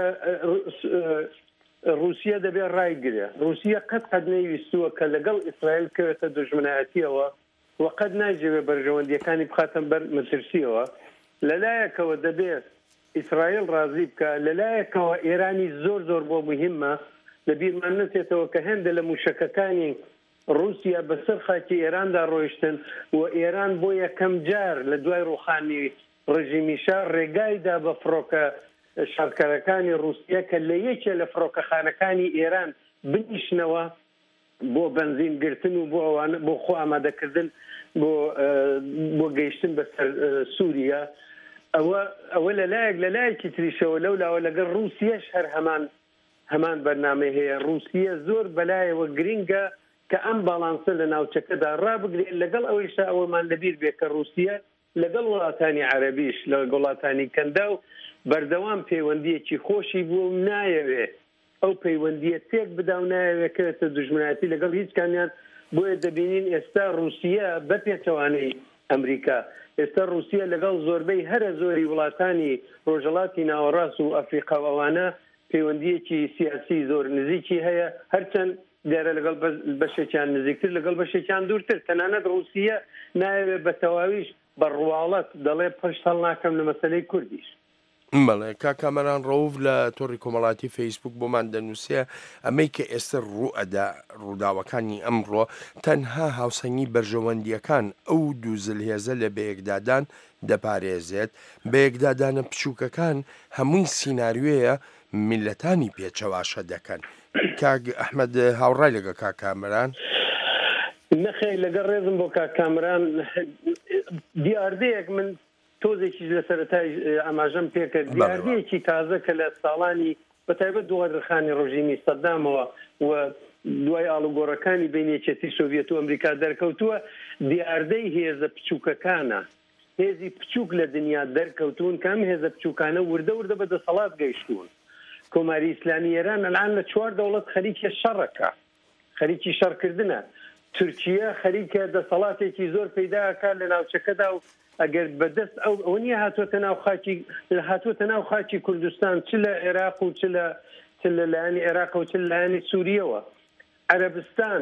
رووسیا دەبێت ڕایگرێ رووسیا قەت قەت نەیویستووە کە لەگەڵ ئیسرائیل کەوێتە دژمنایەتیەوە وەقەت ناجێوێ بەرژەوەندیەکانی بخاتن بەر مەترسیەوە لەلایەکەوە دەبێت ئیسرائیل ڕازی بکە لەلایەکەوە ئێرانی زۆر زۆر بۆ مهمە لەبیرمان نچێتەوە کە هێندە لە موشەکەکانی رووسیا بەسەر خاکی ئێراندا ڕۆیشتن و ئێران بۆ یەکەم جار لە دوای ڕوخانی ڕژیمیشا ڕێگایدا بە فڕۆکە شارکەرەکانی رووسیا کە لە یەکێ لە فڕۆکەخانەکانی ئێران بنیشنەوە بۆ بنزین گرتن و بۆ ئەوانە بۆ خۆ ئامادەکردن بۆ بۆ گەیشتن بەسەر سووریا ئەوە ئەوە لەلایەک لەلایەکی تریشەوە لەولاوە لەگەڵ رووسیەش هەر هەمان هەمان بەرنامە هەیە رووسیە زۆر بەلایەوە گرینگە کە ئەم باڵانسە لە ناوچەکەدا ڕابگرێت لەگەڵ ئەوەیشتا ئەوەمان لەبیر بێت کە رووسیە لەگەڵ وڵاتانی عەرەبیش لە وڵاتانی کەندا و بەردەوام پەیوەندیەکی خۆشی بووە و نایەوێ ئەو پەیوەندیە تێک بدا و نایەوێتکەوێتە دژمنایەتی لەگەڵ هیچ کامیان بۆیە دەبینین ئێستا رووسیە بە پێچەوانەی ئەمریکا ئێستا رووسیا لەگەڵ زۆربەی هەرە زۆری وڵاتانی ڕۆژهەڵاتی ناوەڕاست و ئەفریقاوانە پەیوەندیەکی سیاسی زۆر نزیکی هەیە هەرچەند دیارە لەگەڵ بەشێکیان نزیکتر لەگەڵ بەشێکیان دوورتر تەنانەت رووسیا نایەوێت بە تەواویش بە ڕواڵەت دەڵێ پشت هەڵ ناکەم لە مەسەلەی کوردیش بەڵێ کاکامەران ڕەوف لە تۆڕی کۆمەڵاتی فەیسبوک بۆمان دەنووسێ ئەمەی کە ئێستا ڕوئەدا ڕووداوەکانی ئەمڕۆ تەنها هاوسەنگی بەرژەوەندیەکان ئەو دوو زلهێزە لە بەیەکدادان دەپارێزێت بەیەکدادانە بچووکەکان هەمووی سیناریوەیە میلەتانی پێچەواشە دەکەن کاک ئەحمەد هاوڕای لەگە کاکامەران نەخێ لەگەڵ ڕێزم بۆ کاکامەران دیاردەیەک من تۆزێکی لە سەرەتای ئاماژەم پێکرد دیاردەیەکی تازە کە لە ساڵانی بەتایبەت دووەدرخانی ڕۆژینی سەدامەوە و دوای ئاڵوگۆڕەکانی بینێچەتی سۆڤێت و ئەمریکا دەرکەوتووە دیاردەی هێزە بچووکەکانە هێزی بچووک لە دنیا دەرکەوتون کەم هێزە بچووکانە وردە وردە بە دەسەڵات گەیشتون کۆماری ئیسلامی ئێران ئەلان لە چوار دەوڵەت خەریکە شەڕەکە خەریکی شەڕکردنە تورکیە خەریکە دەسەڵاتێکی زۆر پەیداکە لە ناوچەکەدا و ئەگەر بەدەست ئەو ئەو نییە هاتوۆتە ناو خاکی هاتوۆتە ناو خاکی کوردستان چ لە عێراق و چ لە چ لە لایەنی عێراق و چ لە لایەنی سووریەوە عەرەبستان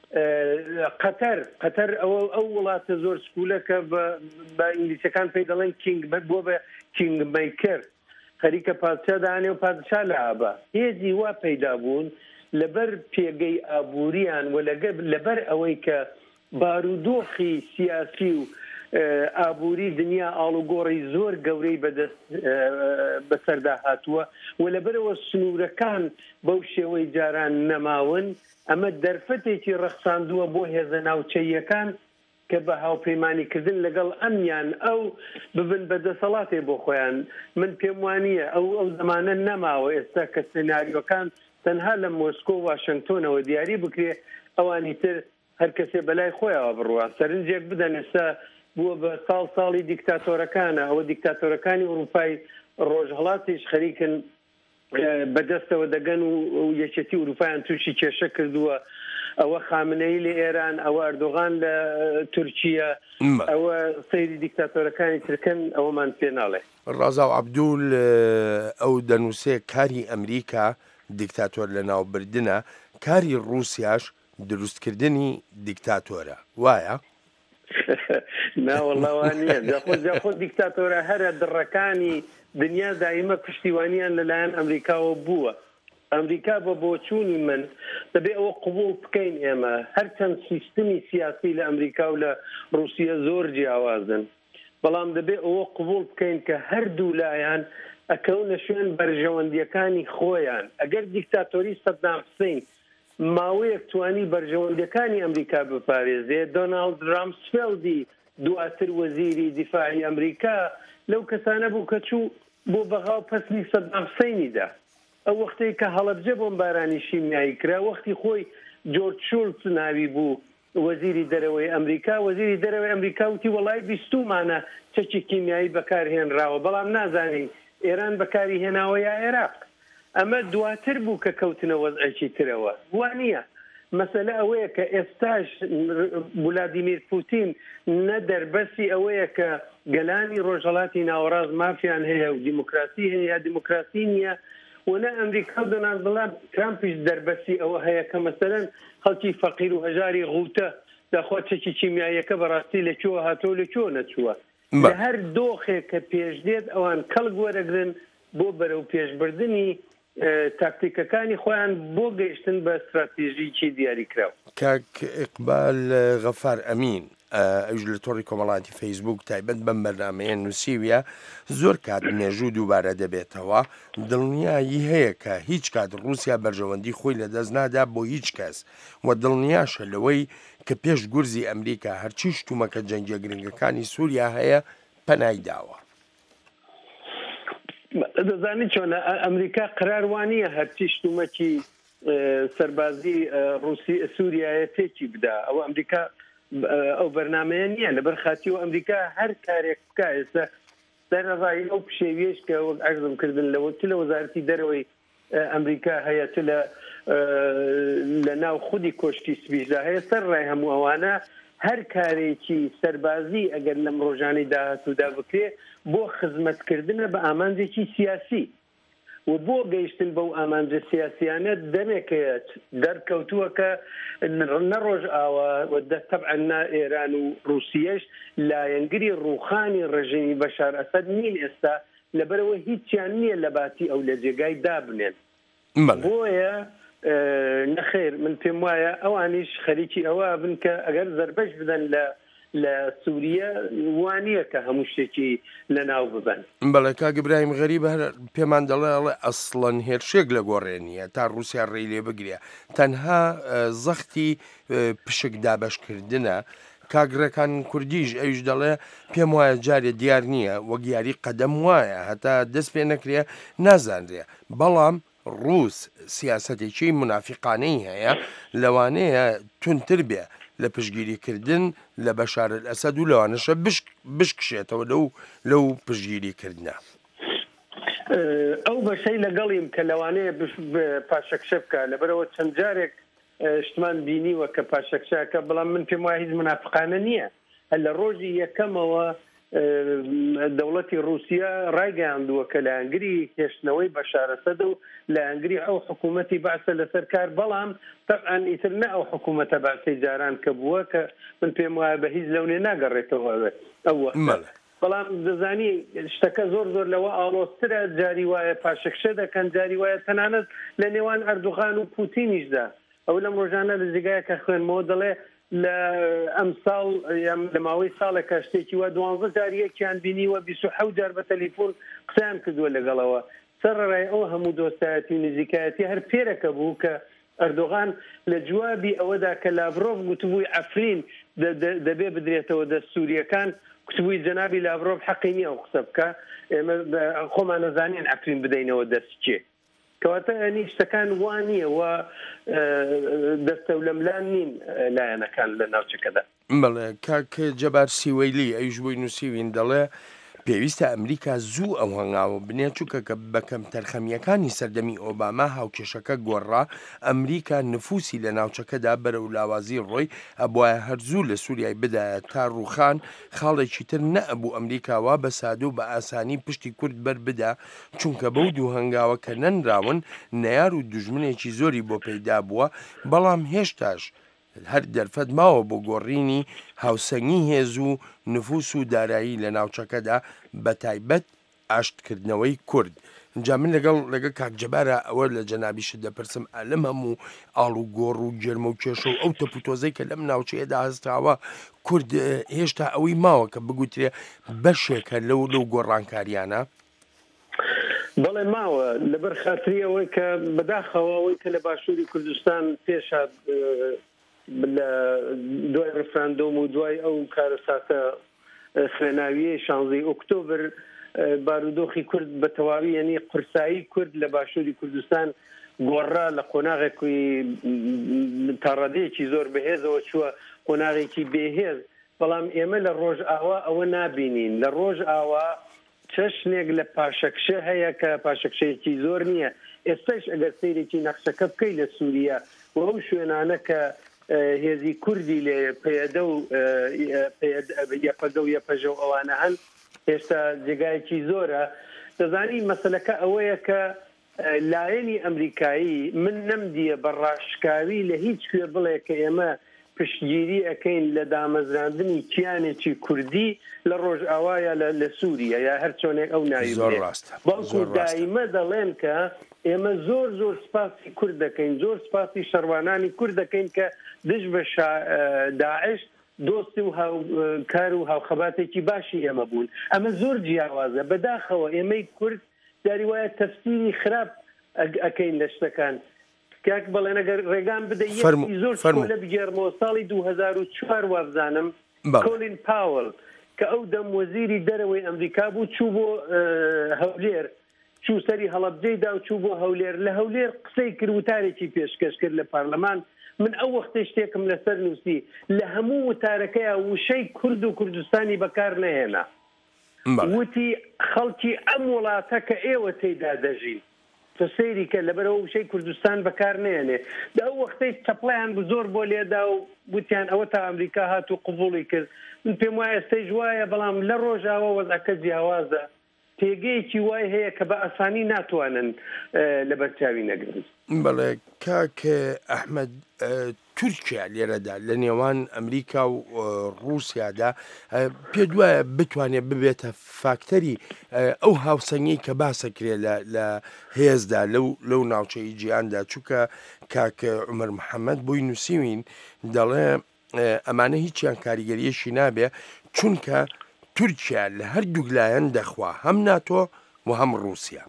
قەتەر قەتەر ئەوە ئەو وڵاتە زۆر سکوولە کە بە ئینگلیسەکان پێی دەڵێن کینگ بۆ بە کینگ میکر خەریکە پادشا دانێ و پادشا لە ئابا هێزی وا پەیدا بوون لەبەر پێگەی ئابووریان و لەبەر ئەوەی کە بارودۆخی سیاسی و ئابووری دنیا ئاڵوگۆڕی زۆر گەورەی بەدەست بەسەردا هاتووە و لەبەرەوە سنوورەکان بەو شێوەی جاران نەماون ئەمە دەرفەتێکی ڕەخساندووە بۆ هێزە ناوچەیەکان کە بە هاوپەیمانیکردن لەگەڵ ئەمیان ئەو ببن بە دەسەڵاتێ بۆ خۆیان من پێم وانییە ئەو ئەو زمانە نەماوە ئێستا کە سناریۆکان تەنها لە مۆسکۆ واشنگتۆنەوە دیاری بکرێ ئەوانی تر هەر کەسێ بەلای خۆیەوە بڕوە سەرنجێک بدەن ئێستا بووە بە ساڵ ساڵی دیکتاتۆرەکانە ئەوە دیکتاتۆرەکانی ئەوروپای ڕۆژهەڵاتیش خەریکن بەدەستەوە دەگەن و یەکێتی ئەوروپایان تووشی کێشە کردووە ئەوە خامنەی لە ئێران ئەوە ئەردۆغان لە تورکیە ئەوە سەیری دیکتاتۆرەکانی ترکن ئەوەمان پێ ناڵێ ڕازاو عەبدوول ئەو دەنووسێ کاری ئەمریکا دیکتاتۆر لە ناوبردنە کاری ڕووسیاش دروستکردنی دیکتاتۆرە وایە؟ ناوەڵاوانە خۆ دیکتاتۆرە هەرە دڕەکانی دنیا دائیمە پشتیوانیان لەلایەن ئەمریکاوە بووە ئەمریکا بە بۆچوونی من دەبێ ئەوە قبول بکەین ئێمە هەرچەند سیستمی سیاسی لە ئەمریکا و لە رووسیا زۆر جیاوازن بەڵام دەبێ ئەوە قبول بکەین کە هەردوو لایەن ئەکەونە شوێن بەرژەوەندیەکانی خۆیان ئەگەر دیکتاتۆری سەدام حوسێن ماوەیەک توانی بەرژەوەندەکانی ئەمریکا بپارێزێ دۆناڵد رامسفێلدی دواتر وەزیری دیفاعی ئەمریکا لەو کەسانە بوو کە چوو بۆ بەغاو پەسنی سەدام حوسەینیدا ئەو وەختەی کە هەڵەبجە بۆمبارانی شیمیایی کرا وەختی خۆی جۆرج شولتز ناوی بوو وەزیری دەرەوەی ئەمریکا وەزیری دەرەوەی ئەمریکا وتی وەڵای بیستومانە چەکی کیمیایی بەکارهێنراوە بەڵام نازانین ئێران بەکاری هێناوە یا عێراق ئەمە دواتر بوو کە کەوتنە وەزعێکی ترەوە وانە مەسەلە ئەوەیە کە ئێستاش ولادیمیر پوتین نە دەربەسی ئەوەیە کە گەلانی ڕۆژهەڵاتی ناوەڕاست مافیان هەیە و دیموکراسی هەیە یا دیموکراسی نییە وەنە ئەمریکا و دۆنالد ترامپیش دەربەسی ئەوە هەیە کە مەسەلەن خەڵکی فەقیر و هەژاری غوتە داخوا چەکی کیمیاییەکە بەڕاستی لەکوێوە هاتۆ لەکوێوە نەچووە لە هەر دۆخێک کە پێش دێت ئەوان کەڵک وەرەگرن بۆ بەرەو پێشبردننی تاکتیکەکانی خۆیان بۆ گەیشتن بە استراتیژیکی دیاری کراوە. کاک ئیقبال غەفار ئەمین ئەوش لە تۆڕی کۆمەڵاتی فەیسبوک تایبەت بەم بەرنامەیە نووسیویە زۆر کات مێژوو دووبارە دەبێتەوە دڵنیایی هەیە کە هیچ کات رووسیا بەرژەوەندی خۆی لە دەست نادا بۆ هیچ کەس و دڵنیاشە لەوەی کە پێش گورزی ئەمریکا هەرچی شتومەکە جەنگە گرنگەکانی سووریا هەیە پەنای داوە. دەزانیت چۆنە ئەمریکا قرارانیە هەرچی شتومەکی سەربازی ڕووسی سووریایە تێکی بدا ئەو ئەمریکا ئەو بەرنمەیە نییە لەبەر خاتی و ئەمریکا هەر کارێک بکە ئێستا سەرڕای ئەو پشێویش کە وەک عەرزم کردن لەوە لە وەزارەتی دەرەوەی ئەمریکا هەیە لە لە ناو خودی کۆشتی سویشدا هەیە سەرڕای هەموو ئەوانە هەر کارێکی سەربازی ئەگەر لەم ڕۆژانەی داهاتوودا بکرێ بۆ خزمەتکردنە بە ئامانجێکی سیاسی و بۆ گەیشتن بەو ئامانجە سیاسیانە دەمێکێت دەرکەوتووە کە نەڕۆژ ئاوە تەبعەن نا ئێران و رووسیەش لایەنگری ڕووخانی ڕژیمی بەشار ئەسەد نین ئێستا لەبەرەوە هیچیان نییە لە باتی ئەو لە جێگای دابنێن بۆیە نەخێر من پێم وایە ئەوانیش خەریکی ئەوە بن کە ئەگەر زەربەش بدەن لە لە سووریە وانییە کە هەموو شتێکی لە ناو ببن. بەڵێ کاک ئیبراهیم غەریب هەر پێمان دەڵێ ئەسڵەن هێرشێک لە گۆڕێنیە تا رووسیا ڕێی لێ بگرێ تەنها زەختی پشک دابەشکردنە کاگرەکان کوردیش ئەوش دەڵێ پێم وایە جارێ دیار نییە وەک یاری قەدەم وایە هەتا دەست پێ نەکرێ نازانرێ بەڵام ڕووس سیاسەتێکی منافقانەی هەیە لەوانەیە تونتر بێ لە پشگیریکردن لە بەشار ئەسەد و لەوانەشە بشکشێتەوە لەو لەو پشگیریکردنە. ئەو بەشەی لەگەڵیم کە لەوانەیە پاشەکشە بکە لەبەرەوە چەند جارێک شتمان بینیوە کە پاشەکشەکە بەڵام من پێم وایە هیچ منافقانە نییە هەر لە ڕۆژی یەکەمەوە دەوڵەتی رووسیا ڕایگەیاندووە کە لە ئەنگری هێشتنەوەی بەشار ئەسەد و لە ئەنگری ئەو حکوومەتی باسە لەسەر کار بەڵام تەبعەن ئیتر نە ئەو حکوومەتە باسی جاران کە بووە کە من پێم وایە بە هیچ لەونێ ناگەڕێتەوە ئەوە بەڵام دەزانی شتەکە زۆر زۆر لەوە ئاڵۆسترە جاری وایە پاشەکشە دەکەن جاری وایە تەنانەت لە نێوان ئەردوغان و پوتینیشدا ئەو لەم ڕۆژانە لە جێگایەکە خوێنمەوە دەڵێ لە ئەم ساڵ لە ماوەی ساڵێکە شتێکی وە دوانزە جاریەکیان بینیوە بیست و حەوت جار بە تەلیفۆن قسەیان کردووە لەگەڵەوە سەرڕای ئەو هەموو دۆستایەتی و نزیکایەتی هەر پێرەکە بوو کە ئەردۆغان لە جوابی ئەوەدا کە لاڤرۆڤ گوتبووی ئەفرین دەبێ بدرێتەوە دەست سووریەکان گوتبووی جەنابی لاڤرۆڤ حەقی نییە ئەو قسە بکە ئێمە خۆمان نەزانین ئەفرین بدەینەوە دەست چێ کەواتە ئەنی شتەکان وانییە و دەستە و لەملان نین لایەنەکان لە ناوچەکەدا. بەڵێ کاک جەبار سیوەیلی ئەویش بۆی نووسیوین دەڵێ پێویستە ئەمریکا زوو ئەو هەنگاوە بنێ چووکە کە بەکەم تەرخەمیەکانی سەردەمی ئۆباما هاوکێشەکە گۆڕا ئەمریکا نفوسی لە ناوچەکەدا بەرەو لاوازی ڕۆی ئەبواە هەرزوو لە سووریای بدایە تا ڕووخان خاڵێکی تر نەئەبوو ئەمریکاوا بە سادە و بە ئاسانی پشتی کورد بەر بدا چونکە بەو دوو هەنگاوە کە نەنراون نەیار و دوژمنێکی زۆری بۆ پەیدا بووە بەڵام هێشتاش هەر دەرفەت ماوە بۆ گۆڕینی هاوسەنگی هێز و نفوس و دارایی لە ناوچەکەدا بە تایبەت ئاشتکردنەوەی کورد. جا من لەگەڵ لەگە کاکجەبارە ئەوە لە جەنابیشت دەپرسم ئەلم هەموو ئاڵ و گۆڕ و گێرمە و کێشە و ئەو تەپوتۆزەی کە لەم ناوچەیەدا هەستاوە کورد هێشتا ئەوەی ماوە کە بگوترێ بەشێکە لەو لەو گۆڕانکاریانە. بەڵێ ماوە لەبەر خاتری ئەوەی کە بەداخەوە ئەوەی کە لە باشووری کوردستان پێشات دوای ڕفراندۆم و دوای ئەو کارەساتە خوێناویە شانزەی ئۆکتۆبر بارودۆخی کورد بە تەواوی یعنی قورسایی کورد لە باشووری کوردستان گۆڕا لە قۆناغێکی تاڕادەیەکی زۆر بەهێزەوە چووە قۆناغێکی بێهێز بەڵام ئێمە لە ڕۆژ ئاوا ئەوە نابینین لە ڕۆژ ئاوا چەشنێک لە پاشەکشە هەیە کە پاشەکشەیەکی زۆر نییە ئێستاش ئەگەر سەیرێکی نەخشەکە بکەی لە سووریا و ئەو شوێنانە کە هێزی کوردی لێ پەیەدە و یەپەدە و یەپەژە و ئەوانە هەن هێشتا جێگایەکی زۆرە دەزانی مەسەلەکە ئەوەیە کە لایەنی ئەمریکایی من نەمدیە بە ڕاشکاوی لە هیچ کوێ بڵێ کە ئێمە پشتگیری ئەەکەین لە دامەزراندنی کیانێکی کوردی لە ڕۆژ ئاوایە لە سووریا یا هەر چۆنێک ئەو ناوی بەڵکو دائیمە دەڵێن کە ئێمە زۆر زۆر سپاسی کورد دەکەین زۆر سپاسی شەروانانی کورد دەکەین کە دژ بە داعش دۆستی و کار و هاوخەباتێکی باشی ئێمە بوون ئەمە زۆر جیاوازە بەداخەوە ئێمەی کورد داری وایە تەفسیری خراپ ئەەکەین لە شتەکان کاک بەڵێن ئەگەر ڕێگان بدەیت زۆر لە بگێڕمەوە ساڵی دوو هەزار و چوار وابزانم کۆلین پاوەڵ کە ئەو دەم وەزیری دەرەوەی ئەمریکا بوو چوو بۆ هەولێر چوو سەری هەڵەبجەیدا و چوو بۆ هەولێر لە هەولێر قسەی کرد وتارێکی پێشکەش کرد لە پارلەمان من ئەو وەختەی شتێکم لەسەر نووسی لە هەموو وتارەکەیە وشەی کورد و کوردستانی بەکار نەهێنا وتی خەڵکی ئەم وڵاتە کە ئێوە تێیدا دەژین سەیری کە لەبەرەوە وشەی کوردستان بەکار نێنێ دا ئەو وەختەی چەپڵیان زۆر بۆ لێدا و وتیان ئەوە تا ئەمریکا هات و قبوڵی کرد من پێم وایە ئێستەی وایە بەڵام لە ڕۆژاوە وەزعەکە جیاوازە تێگەیەکی وای هەیە کە بە ئاسانی ناتوانن لە بەرچاوی نەگرن بەڵێ کاک ئەحمەد تورکیا لێرەدا لە نێوان ئەمریکا و ڕووسیادا پێ دوایە بتوانێت ببێتە فاکتەری ئەو هاوسەنگی کە باسەکرێت لە هێزدا لەو ناوچەی جیهاندا چووکە کاک عومەر محەممەد بۆی نووسیوین دەڵێ ئەمانە هیچیان کاریگەریەشی نابێ چونکە تورکیا لە هەردوو لایەن دەخوا هەم ناتۆ و هەم ڕووسیا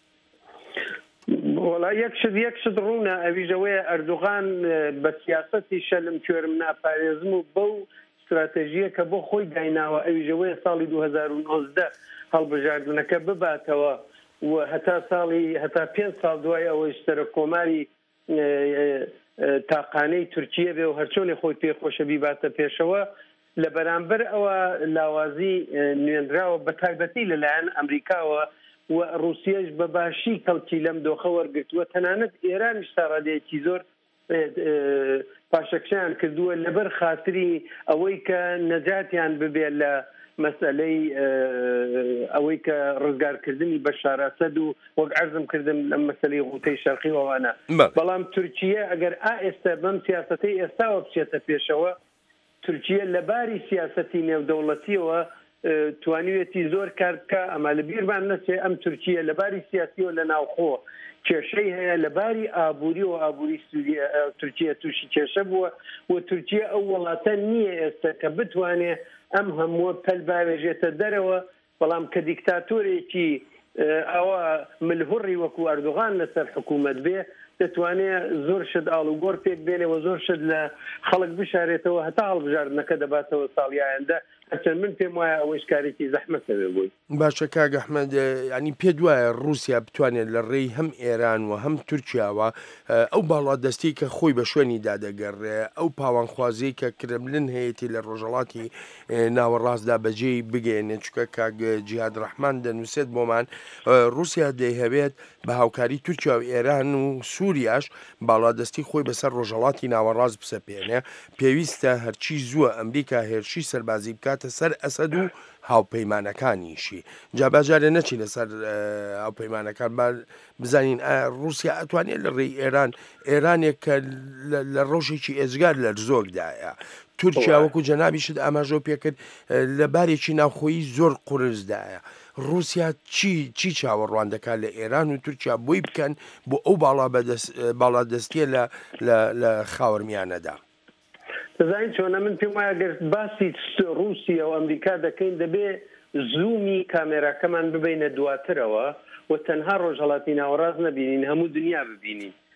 وڵا یەکشت یەکشت ڕوونە ئەویژەوەیە ئەردوغان بە سیاسەتی شەلم کوێرم ناپارێزم و بەو استراتێژیە کە بۆ خۆی دایناوە ئەویژەوەیە ساڵی دوو هەزار و نۆزدە هەڵبژاردنەکە بباتەوە و هەتا ساڵی هەتا پێنج ساڵ دوای ئەوەی سەرە کۆماری تاقانەی تورکیە بێ و هەرچۆنێ خۆی پێخۆشە بیباتە پێشەوە لە بەرامبەر ئەوە لاوازی نوێنراوە بە تایبەتی لەلایەن ئەمریکاوە و ڕووسیەش بە باشی کەڵکی لەم دۆخە وەرگرتووە تەنانەت ئێرانیش تا ڕادەیەکی زۆر پاشەکشیان کردووە لەبەر خاتری ئەوەی کە نەجاتیان ببێت لە مەسئلەی ئەوەی کە ڕزگارکردنی بەشار ئەسەد و وەک عەرزم کردم لە مەسەلەی غوتەی شەرقی وەوانە بەڵام تورکیە ئەگەر ئا ئێستا بەم سیاسەتەی ئێستاوە بچێتە پێشەوە تورکیە لەباری سیاسەتی نێودەوڵەتیەوە توانیوێتی زۆر کار بکە ئەمە لە بیرمان نەچێ ئەم تورکیە لەباری سیاسیەوە لە ناوخۆ کێشەی هەیە لەباری ئابووری و ئابووری تورکیە تووشی کێشە بووە و تورکیە ئەو وڵاتە نییە ئێستا کە بتوانێ ئەم هەمووە پەل باوێژێتە دەرەوە بەڵام کە دیکتاتۆرێکی ئەوە ملهوڕی وەکو ئەردوغان لەسەر حکوومەت بێ دەتوانێت زۆر شت ئاڵ و گۆڕ پێک بێنەوە زۆر شت لە خەڵک بشارێتەوە هەتا هەڵبژاردنەکە دەباتەوە ساڵی ئایندا هەرچەند من پێم وایە ئەوەی کارێکی زەحمەتەوێ بووی باشە کاک ئەحمەد ینی پێ دوایە ڕووسیا بتوانێت لە ڕێی هەم ئێران و هەم تورکیاوە ئەو باڵادەستی کە خۆی بە شوێنی دادەگەڕێ ئەو پاوانخوازی کە کرملن هەیەی لە ڕۆژەڵاتی ناوەڕاستدا بەجێی بگەێنێت چکە کاک جیهاد ڕەحمان دەنووسێت بۆمان رووسیا دەیهەبێت بە هاوکاری تورکیا و ئێران و سووریاش باڵادەستی خۆی بەسەر ڕۆژەڵاتی ناوەڕاست بسەپێنێ پێویستە هەرچی زووە ئەمریکا هێرشی سەربازی بکاتە سەر ئەسەد و هاوپەیمانەکانیشی جاباجارێ نەچی لەسەر هاوپەیمانەکان بزانین رووسیا ئەتوانێت لە ڕێی ئێران ئێرانێک کە لە ڕۆژێکی ئێزگار لە زۆکدایە تورکیا وەکو جەنابیشت ئاماژۆ پێکرد لە بارێکی ناوخۆیی زۆر قورسدایە رووسیا چی چی چاوەڕوان دەکات لە ئێران و تورکیا بۆی بکەن بۆ ئەو باڵادەستیە لە خاوەرمیانەدا دەزانین چۆنە من پێم وایە گەر باسی رووسیا و ئەمریکا دەکەین دەبێ زوومی کامێراکەمان ببینە دواترەوە و تەنها ڕۆژهەڵاتی ناوەڕاست نەبینین هەموو دنیا ببینین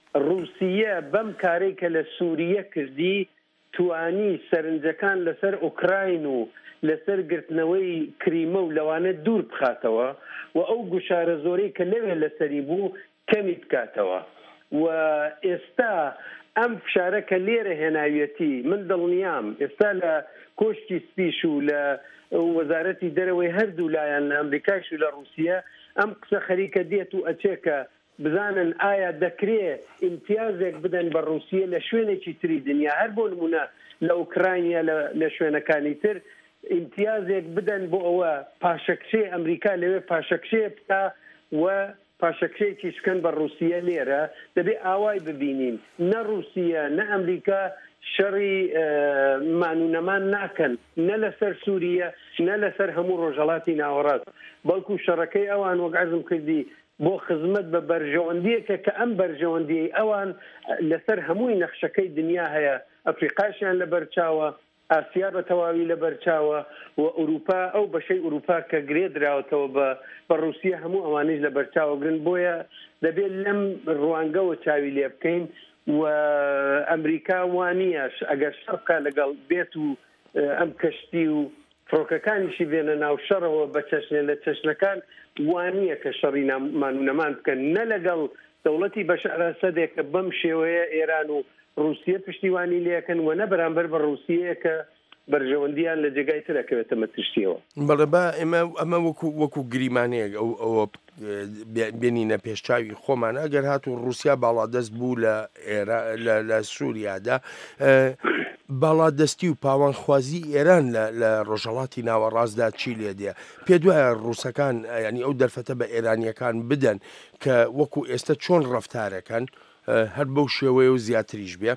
رووسیە بەم کارێک کە لە سووریە کردی توانی سەرنجەکان لەسەر ئوکراین و لەسەر گرتنەوەی کریمە و لەوانە دوور بخاتەوە و ئەو گوشارە زۆرەی کە لەوێ لەسەری بوو کەمی بکاتەوە و ئێستا ئەم فشارە کە لێرە هێناویەتی من دڵنیام ئێستا لە کۆشتی سپیش و لە وەزارەتی دەرەوەی هەردوو لایەن لە ئەمریکاش و لە رووسیا ئەم قسە خەریکە دێت و ئەچێکە بزانن ئایا دەکرێت امتیازێک بدەن بە رووسیە لە شوێنێکی تری دنیا هەر بۆ نمونە لە ئوکراینیا لە شوێنەکانی تر امتیازێک بدەن بۆ ئەوە پاشەکشەی ئەمریکا لەوێ پاشەکشەیە بکا و پاشەکشەیەکی شکەن بە رووسیە لێرە دەبێ ئاوای ببینین نە رووسیە نە ئەمریکا شەڕی مانونەمان ناکەن نە لەسەر سووریە نە لەسەر هەموو ڕۆژهەڵاتی ناوەڕاست بەڵکو شەڕەکەی ئەوان وەک عەرزم کردی بۆ خزمەت بە بەرژەوەندیەکە کە ئەم بەرژەوەندیەی ئەوان لەسەر هەمووی نەخشەکەی دنیا هەیە ئەفریقاشیان لە بەرچاوە ئاسیا بە تەواوی لە بەرچاوە و ئوروپا ئەو بەشەی ئوروپا کە گرێ دراوەتەوە بە بە رووسیە هەموو ئەوانەی لە بەرچاوە گرن بۆیە دەبێت لەم ڕوانگەوە چاوی لێ بکەین و ئەمریکا وانیەش ئەگەر شەڕکە لەگەڵ بێت و ئەم کەشتی و فڕۆکەکانیشی بێنە ناو شەڕەوە بە چەشنێ لە چەشنەکان وانییە کە شەڕی مانونەمان بکەن نە لەگەڵ دەوڵەتی بەشار ئەسەدێک کە بەم شێوەیە ئێران و رووسیە پشتیوانی لێەکەن و نە بەرامبەر بە رووسیە کە بەرژەوەندیان لە جێگای ترەکەوێتە مەترسیەوە بەڵێ با ئێمە ئەمە وەکو وەکو گریمانەیەک ئەو ئەوە بێنینە پێشچاوی خۆمان ئەگەر هاتو رووسیا باڵادەست بوو لە لە سووریادا باڵادەستی و پاوانخوازی ئێران لە ڕۆژهەڵاتی ناوەڕاستدا چی لێ دێ پێ دوایە ڕووسەکان ینی ئەو دەرفەتە بە ئێرانیەکان بدەن کە وەکو ئێستا چۆن ڕەفتارەکەن هەر بەو شێوەیە و زیاتریش بێ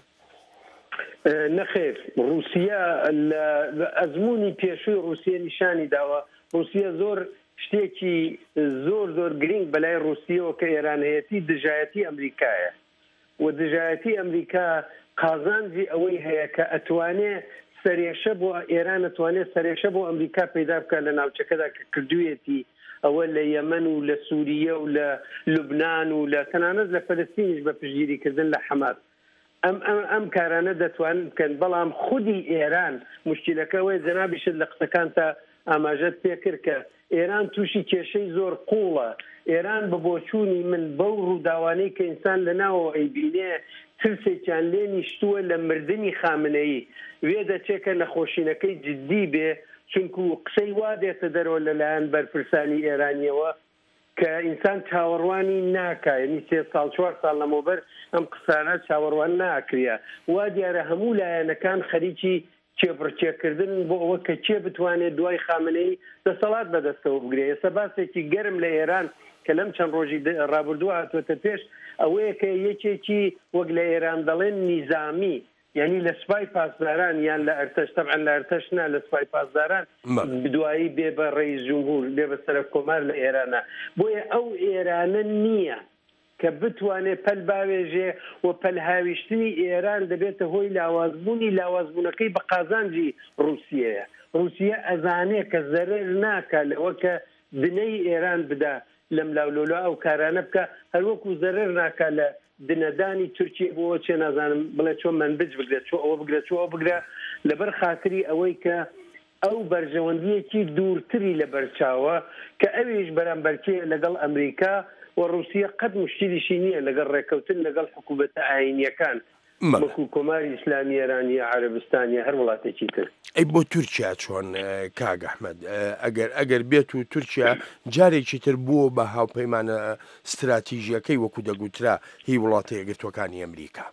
نەخێر رووسیا لە ئەزمموی پێشووی رووسیا نیشانی داوە رووسیا زۆر شتێکی زۆر زۆر گرنگ بەلای رووسیەوە کە ئێرانهەیەتی دژایەتی ئەمریکایە و دژایەتی ئەمریکا قازانجی ئەوەی هەیە کە ئەتوانێ سەرێشە بۆ ئێران ئەتوانێت سەرێشە بۆ ئەمریکا پەیدا بکە لە ناوچەکەدا کە کردوێتی ئەوە لە یەمەن و لە سووریە و لە لوبناان و لە تەنانەت لە فەلەستینیش بە پشگیریکردن لە حەماس ئەم ئەم کارانە دەتوانن بکەن بەڵام خودی ئێران مشکلەکەوەی جەنابیشت لە قسەکان تا ئاماژەت پێکرد کە ئێران تووشی کێشەی زۆر قوڵە ئێران بە بۆچوونی من بەو ڕووداوانەی کە ئینسان لە ناوە ئەیبینێ ترسێکیان لێ نیشتووە لە مردنی خامنەیی وێ دەچێکە نەخۆشینەکەی جددی بێ چونکو قسەی وا دێتە دەرەوە لەلایەن بەرپرسانی ئێرانیەوە کە ئینسان چاوەڕوانی ناکە یعنی سێ ساڵ چوار ساڵ لەمەوبەر ئەم قسانە چاوەڕوان ناکرێ وا دیارە هەموو لایەنەکان خەریکی چێبڕچێکردن بۆ ئەوە کە چێ بتوانێت دوای خامنەی دەسەڵات بەدەستەوە بگرێ ئێستا باسێکی گەرم لە ئێران کە لەم چەند ڕۆژی ڕابردووە هاتوۆتە پێش ئەوەیە کە یەکێکی وەک لە ئێران دەڵێن نیزامی یعنی لە سوپای پاسداران یان لە ئەرتەش تەبعاً لە ئەرتەشنا لە سوپای پاسداران بدوایی بێ بە ڕئیس جمهور بێ بە سەرۆک کۆمار لە ئێرانە بۆیە ئەو ئێرانە نییە کە بتوانێت پەل باوێژێ و پەلهاویشتنی ئێران دەبێتە هۆی لاوازبوونی لاوازبوونەکەی بە قازانجی رووسیەیە رووسیا ئەزانێ کە زەرر ناکە لەوە کە دنەی ئێران بدا لەم لاولۆلا ئەو کارانە بکە هەروەکو زەرر ناکە لە دنەدانی تورکیە بۆ چێ نازانم بڵێ چۆن منبج بگرێت چۆ ئەوە بگرێت چۆ ئەوە بگرە لەبەر خاتری ئەوەی کە ئەو بەرژەوەندیەکی دوورتری لە بەرچاوە کە ئەویش بەرامبەرکێ لەگەڵ ئەمریکا و رووسیا قەت مشکلیشی نییە لەگەڵ ڕێکەوتن لەگەڵ حکوومەتە ئاینیەکان وەکو کۆماری ئیسلامی ئێرانیە عەرەبستانیە هەر وڵاتێکی تر ئەی بۆ تورکیا چۆن کاگ ئەحمەد ئەگەر ئەگەر بێت و تورکیا جارێکی تر بووە بە هاوپەیمانە استراتیژیەکەی وەکو دەگوترا هی وڵاتە یەکگرتوەکانی ئەمریکا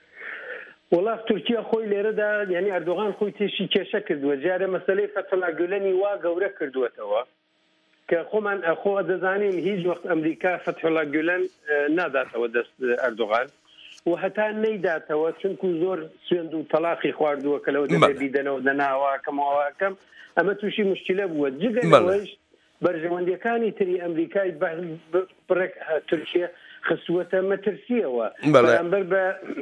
وڵات تورکیا خۆی لێرەدا یعنی ئەردۆغان خۆی تێشی کێشە کردووە جارە مەسەلەی فەتحوڵا گولەنی وا گەورە کردووەتەوە کە خۆمان ئەخۆ دەزانین هیچ وەخت ئەمریکا فەتحوڵا گولەن ناداتەوە دەست ئەردۆغان و هەتا نەیداتەوە چونکو زۆر سوێند و تەلاقی خواردووە کە لەوە دەبێت بیدەنەوە دەناواکەمەوەکەم ئەمە تووشی مشکلە بووە جگەلەوەش بەرژەوەندیەکانی تری ئەمریکای بڕێک تورکیا خستووەتە مەترسیەوە بەرامبەر بە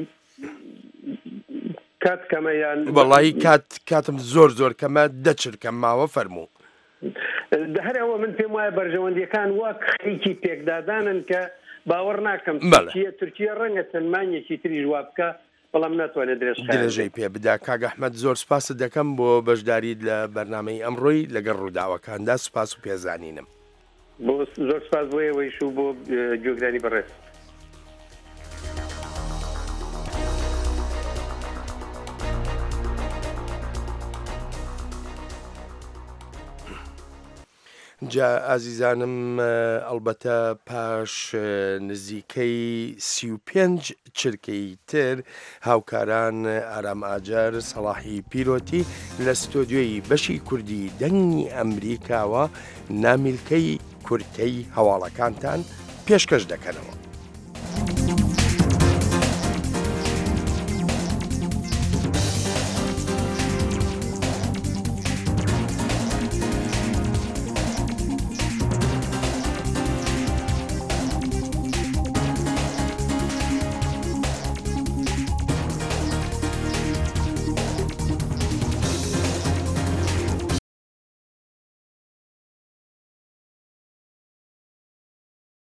کات کەمەیان وەڵی کات کاتم زۆر زۆر کەمە دەچرکەم ماوە فەرموو هەر ئەوە من پێم وایە بەرژەوەندیەکان وەک خەریکی پێکدادانن کە باوەڕ ناکەم تورکیە ڕەنگە تەنمانیەکی تری ژوا بکە بەڵام ناتوانێت درێژەی پێ بدا کاک ئەحمەد زۆر سپاس دەکەم بۆ بەشداریت لە بەرنامەی ئەمڕۆی لەگەڵ ڕووداوەکاندا سپاس و پێزانینم بۆ زۆر سپاس بۆ ئێوەیش و بۆ گوێگرانی بەڕێز جا ئازیزانم ئەلبەتە پاش نزیکەی سی و پێنج چرکەی تر هاوکاران ئارام ئاجار سەڵاحی پیرۆتی لە ستۆدیۆی بەشی کوردی دەنگی ئەمریکاوە نامیلکەی کورتەی هەواڵەکانتان پێشکەش دەکەنەوە.